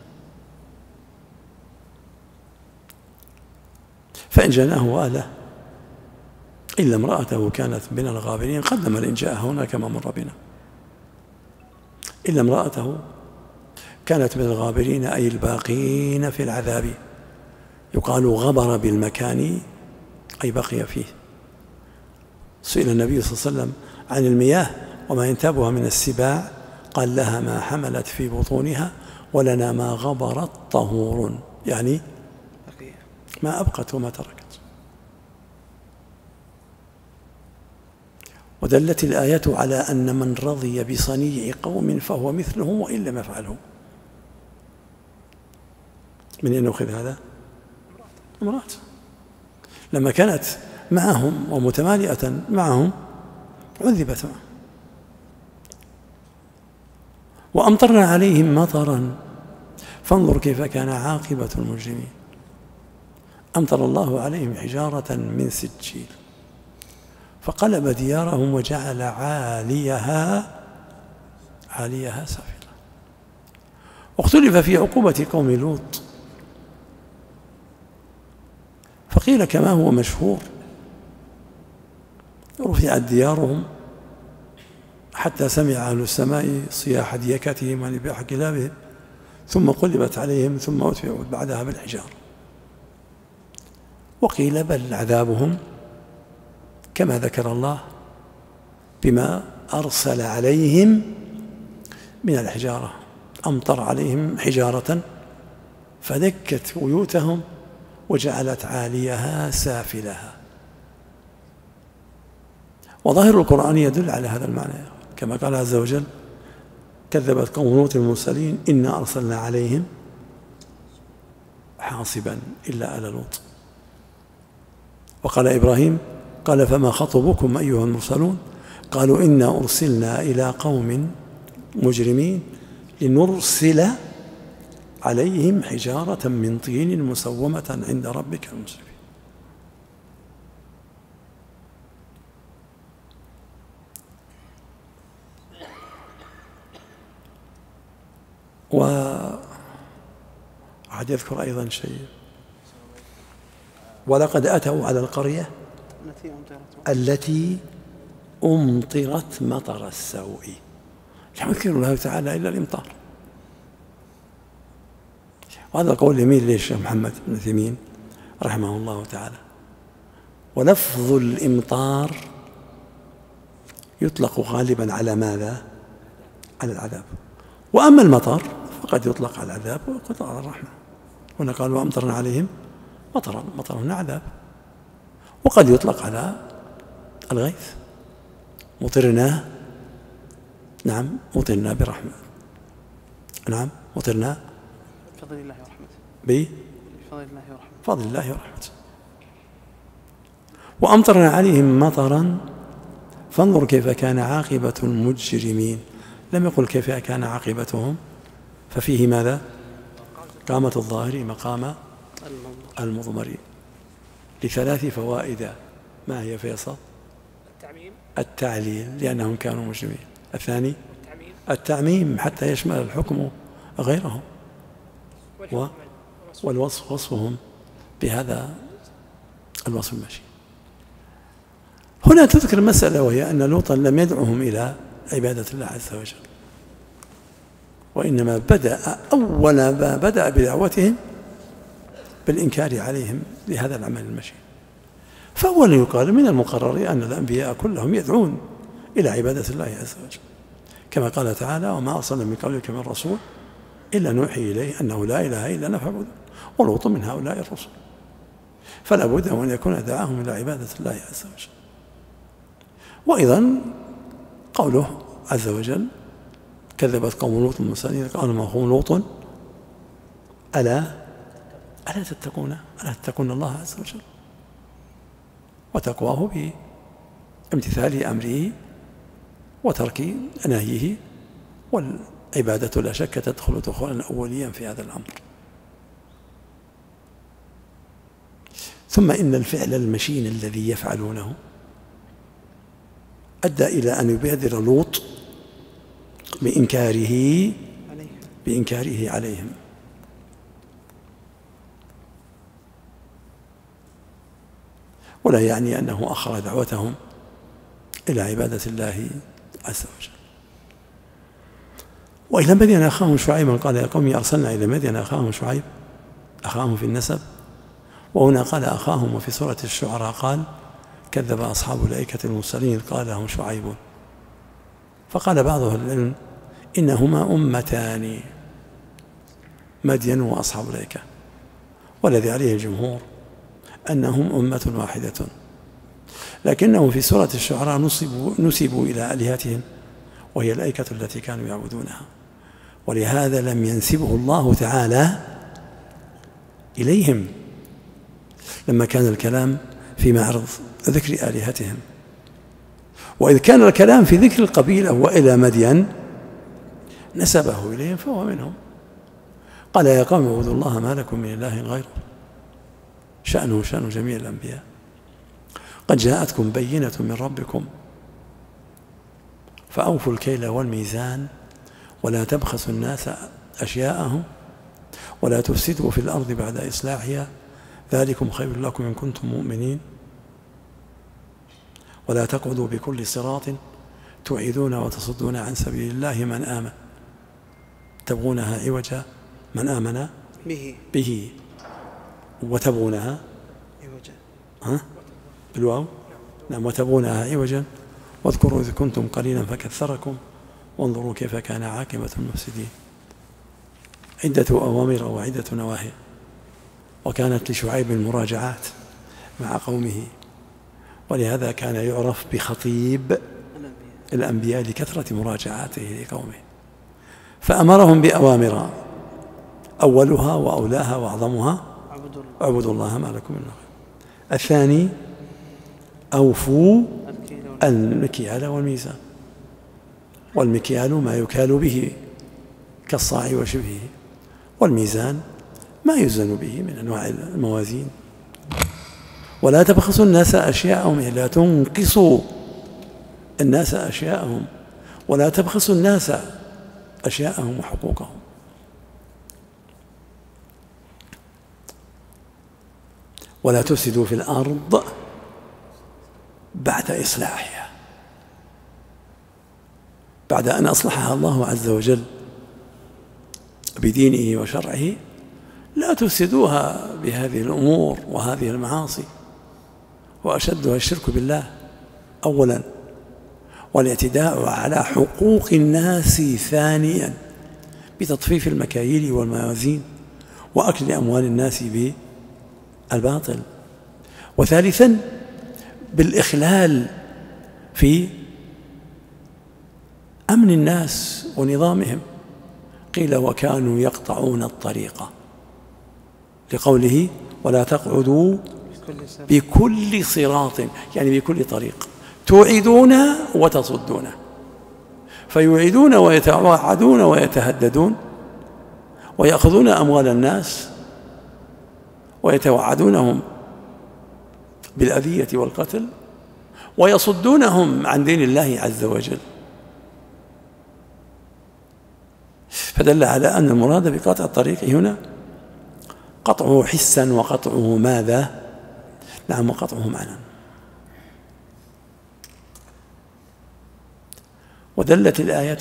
فإن جناه وأهله إلا امرأته كانت من الغابرين، قدم الإنجاء هنا كما مر بنا، إلا امرأته كانت من الغابرين أي الباقين في العذاب. يقال غبر بالمكان أي بقي فيه. سئل النبي صلى الله عليه وسلم عن المياه وما ينتابها من السباع، قال لها ما حملت في بطونها ولنا ما غبرت طهور، يعني ما أبقت وما تركت. ودلت الآية على أن من رضي بصنيع قوم فهو مثلهم وإن لم يفعله. من أين نأخذ هذا؟ امرأة لما كانت معهم ومتمالئة معهم عذبت معهم. وأمطرنا عليهم مطرا فانظر كيف كان عاقبة المجرمين. أمطر الله عليهم حجارة من سجيل فقلب ديارهم وجعل عاليها عاليها سافلة. واختلف في عقوبة قوم لوط، فقيل كما هو مشهور رفعت ديارهم حتى سمع أهل السماء صياح ديكتهم ونباح كلابهم ثم قلبت عليهم ثم أتبعوا بعدها بالحجارة. وقيل بل عذابهم كما ذكر الله بما أرسل عليهم من الحجارة، أمطر عليهم حجارة فدكت بيوتهم وجعلت عاليها سافلها. وظاهر القرآن يدل على هذا المعنى كما قال عز وجل كذبت قوم لوط المرسلين إنا أرسلنا عليهم حاصبا إلا آل لوط. وقال إبراهيم قال فما خطبكم أيها المرسلون قالوا إنا أرسلنا إلى قوم مجرمين لنرسل عليهم حجارة من طين مسومة عند ربك المسرفين. وعاد يذكر أيضا شيء ولقد أتوا على القرية التي أمطرت مطر السوء. لا يذكر الله تعالى إلا الإمطار. وهذا القول يميل إليه الشيخ محمد بن عثيمين رحمه الله تعالى. ولفظ الإمطار يطلق غالبا على ماذا؟ على العذاب. وأما المطر فقد يطلق على العذاب ويطلق على الرحمة. هنا قال وأمطرنا عليهم مطرا، مطر هنا عذاب. وقد يطلق على الغيث مطرنا، نعم مطرنا برحمة، نعم مطرنا بفضل الله ورحمته بفضل الله ورحمته فضل الله ورحمته. وأمطرنا عليهم مطرا فانظر كيف كان عاقبة المجرمين. لم يقل كيف كان عاقبتهم، ففيه ماذا؟ قامة الظاهر مقام المضمر لثلاث فوائد. ما هي فيصل؟ التعميم التعليل لأنهم كانوا مجرمين. الثاني التعميم, التعميم حتى يشمل الحكم غيرهم، والوصف وصفهم بهذا الوصف المشي. هنا تذكر مسألة وهي أن لوطا لم يدعوهم إلى عبادة الله عز وجل، وإنما بدأ أول ما بدأ بدعوتهم بالإنكار عليهم لهذا العمل المشي. فأولا يقال من المقرر أن الأنبياء كلهم يدعون إلى عبادة الله عز وجل كما قال تعالى وما أرسلنا من قبلك من رسول إلا نوحي إليه أنه لا إله إلا أنا فاعبدون. ولوط من هؤلاء الرسل، فلا بد أن يكون دعاهم إلى عبادة الله عز وجل. وأيضا قوله عز وجل كذبت قوم لوط المرسلين قالوا ما قوم لوط ألا ألا تتقون ألا تتقون الله عز وجل. وتقواه بامتثال أمره وترك نهيه، والعبادة لا شك تدخل دخولا أوليا في هذا الأمر. ثم إن الفعل المشين الذي يفعلونه أدى إلى أن يبادر لوط بإنكاره بإنكاره عليهم. ولا يعني أنه أخر دعوتهم إلى عبادة الله عز وجل. وإلى مدين أخاهم شعيبا قال يا قوم أرسلنا إلى مدين أخاهم شعيب أخاهم في النسب، وهنا قال أخاهم، وفي سورة الشعراء قال كذب أصحاب الأيكة المرسلين قال لهم شعيب. فقال بعض أهل العلم إنهما أمتان، مدين وأصحاب الأيكة، والذي عليه الجمهور أنهم أمة واحدة، لكنهم في سورة الشعراء نسبوا, نسبوا إلى آلهتهم وهي الأيكة التي كانوا يعبدونها، ولهذا لم ينسبه الله تعالى إليهم لما كان الكلام في معرض ذكر آلهتهم. وإذ كان الكلام في ذكر القبيلة وإلى مدين نسبه إليهم فهو منهم. قال يا قوم اعبدوا الله ما لكم من إله غيره شأنه شأن جميع الأنبياء قد جاءتكم بينة من ربكم فأوفوا الكيل والميزان ولا تبخسوا الناس أشياءهم ولا تفسدوا في الأرض بعد إصلاحها ذلكم خير لكم إن كنتم مؤمنين ولا تقعدوا بكل صراط توعدون وتصدون عن سبيل الله من آمن تبغونها عوجا من آمن به, به وتبغونها عوجا ها بالواو نعم وتبغونها عوجا واذكروا إذ كنتم قليلا فكثركم وانظروا كيف كان عاقبة المفسدين. عدة أوامر وعدة نواهي، وكانت لشعيب المراجعات مع قومه، ولهذا كان يعرف بخطيب الأنبياء لكثرة مراجعاته لقومه. فأمرهم بأوامر أولها وأولاها وأعظمها اعبدوا الله ما لكم من إله. الثاني أوفوا المكيال والميزان، والمكيال ما يكال به كالصاع وشبهه، والميزان ما يوزن به من أنواع الموازين. ولا تبخسوا الناس أشياءهم، لا تنقصوا الناس أشياءهم، ولا تبخسوا الناس أشياءهم وحقوقهم. ولا تفسدوا في الأرض بعد إصلاحها، بعد أن أصلحها الله عز وجل بدينه وشرعه، لا تفسدوها بهذه الأمور وهذه المعاصي، وأشدها الشرك بالله أولا، والاعتداء على حقوق الناس ثانيا بتطفيف المكاييل والموازين وأكل أموال الناس بالباطل، وثالثا بالإخلال في أمن الناس ونظامهم. قيل وكانوا يقطعون الطريق لقوله ولا تقعدوا بكل صراط، يعني بكل طريق توعدون وتصدون، فيوعدون ويتوعدون ويتهددون ويأخذون أموال الناس ويتوعدونهم بالأذية والقتل ويصدونهم عن دين الله عز وجل. فدل على أن المراد بقطع الطريق هنا قطعه حسا وقطعه ماذا؟ نعم وقطعه معنى. ودلت الآية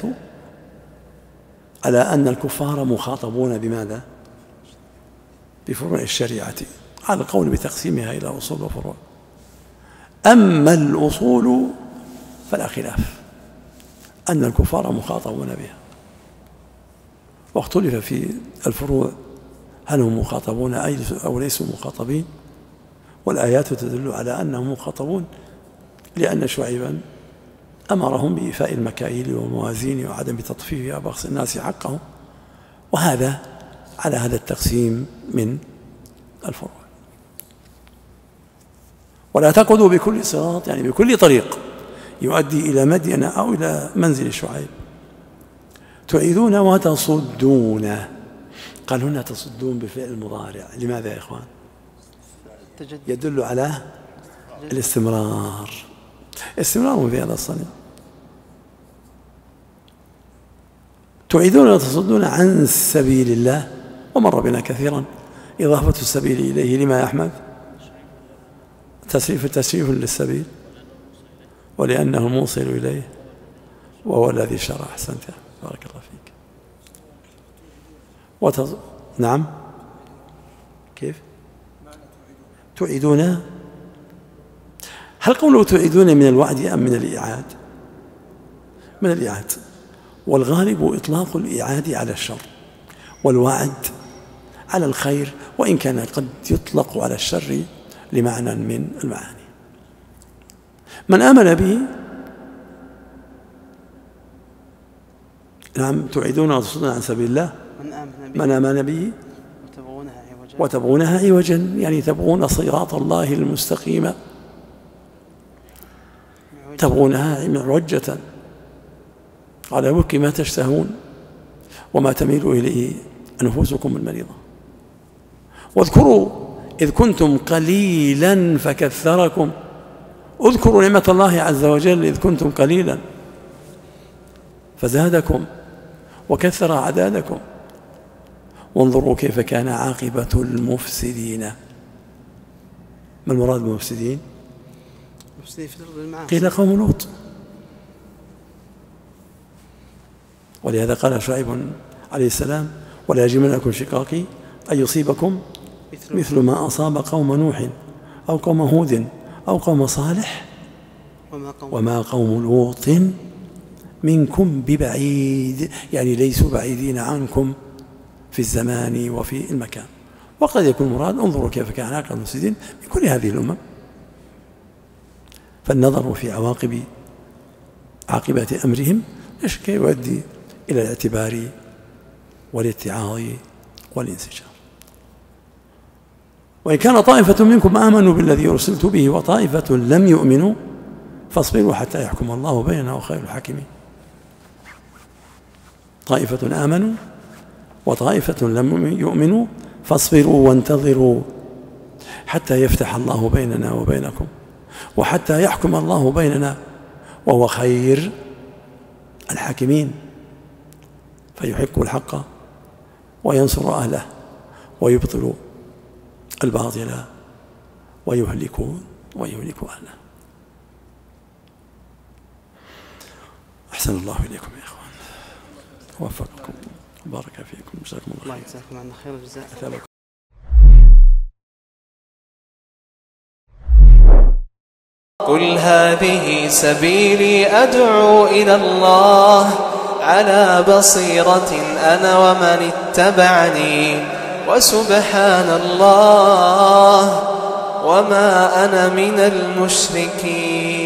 على أن الكفار مخاطبون بماذا؟ بفروع الشريعة، على القول بتقسيمها إلى أصول وفروع. أما الأصول فلا خلاف أن الكفار مخاطبون بها، واختلف في الفروع هل هم مخاطبون أو ليسوا مخاطبين، والآيات تدل على أنهم مخاطبون، لأن شعيبا أمرهم بإيفاء المكاييل والموازين وعدم تطفيفها وبخس الناس حقهم، وهذا على هذا التقسيم من الفروع. ولا تقعدوا بكل صراط، يعني بكل طريق يؤدي إلى مدين أو إلى منزل شعيب، تعيدون وتصدون. قال هنا تصدون بفعل المضارع، لماذا يا إخوان؟ يدل على الاستمرار استمرار في هذا الصنيع. تعيدون وتصدون عن سبيل الله، ومر بنا كثيرا إضافة السبيل إليه لما يحمد تسريف تسريف للسبيل، ولأنه الموصل إليه وهو الذي شرع. أحسنت، بارك الله فيك. وتز... نعم، كيف تعيدون؟ هل قوله تعيدون من الوعد أم من الإعاد؟ من الإعاد، والغالب إطلاق الإعاد على الشر، والوعد على الخير، وإن كان قد يطلق على الشر لمعنى من المعاني. من آمن به، نعم، تعيدون وتصدون عن سبيل الله، من آمن به وتبغونها عوجا، يعني تبغون صراط الله المستقيم، تبغونها معوجة على وفق ما تشتهون وما تميل إليه نفوسكم المريضة. واذكروا إذ كنتم قليلا فكثركم. اذكروا نعمة الله عز وجل إذ كنتم قليلا فزادكم وكثر عدادكم، وانظروا كيف كان عاقبة المفسدين. ما المراد بالمفسدين؟ قيل قوم لوط. ولهذا قال شعيب عليه السلام: ولا يجرمنكم شقاقي أن يصيبكم مثل ما أصاب قوم نوح أو قوم هود أو قوم صالح وما قوم لوط منكم ببعيد، يعني ليسوا بعيدين عنكم في الزمان وفي المكان. وقد يكون مراد انظروا كيف كان عاقبة المفسدين من كل هذه الأمم. فالنظر في عواقب عاقبة أمرهم يشكي يؤدي إلى الاعتبار والاتعاظ والانسجام. وإن كان طائفة منكم آمنوا بالذي أرسلت به وطائفة لم يؤمنوا فاصبروا حتى يحكم الله بيننا وخير الحاكمين. طائفة آمنوا وطائفة لم يؤمنوا فاصبروا وانتظروا حتى يفتح الله بيننا وبينكم وحتى يحكم الله بيننا وهو خير الحاكمين، فيحق الحق وينصر أهله ويبطل الباطل ويهلك ويهلك أهله. أحسن الله إليكم يا إخوان، ووفقكم وبارك فيكم، جزاكم الله خير. جزاكم عنا خير الجزاء. قل هذه سبيلي أدعو إلى الله على بصيرة أنا ومن اتبعني وسبحان الله وما أنا من المشركين.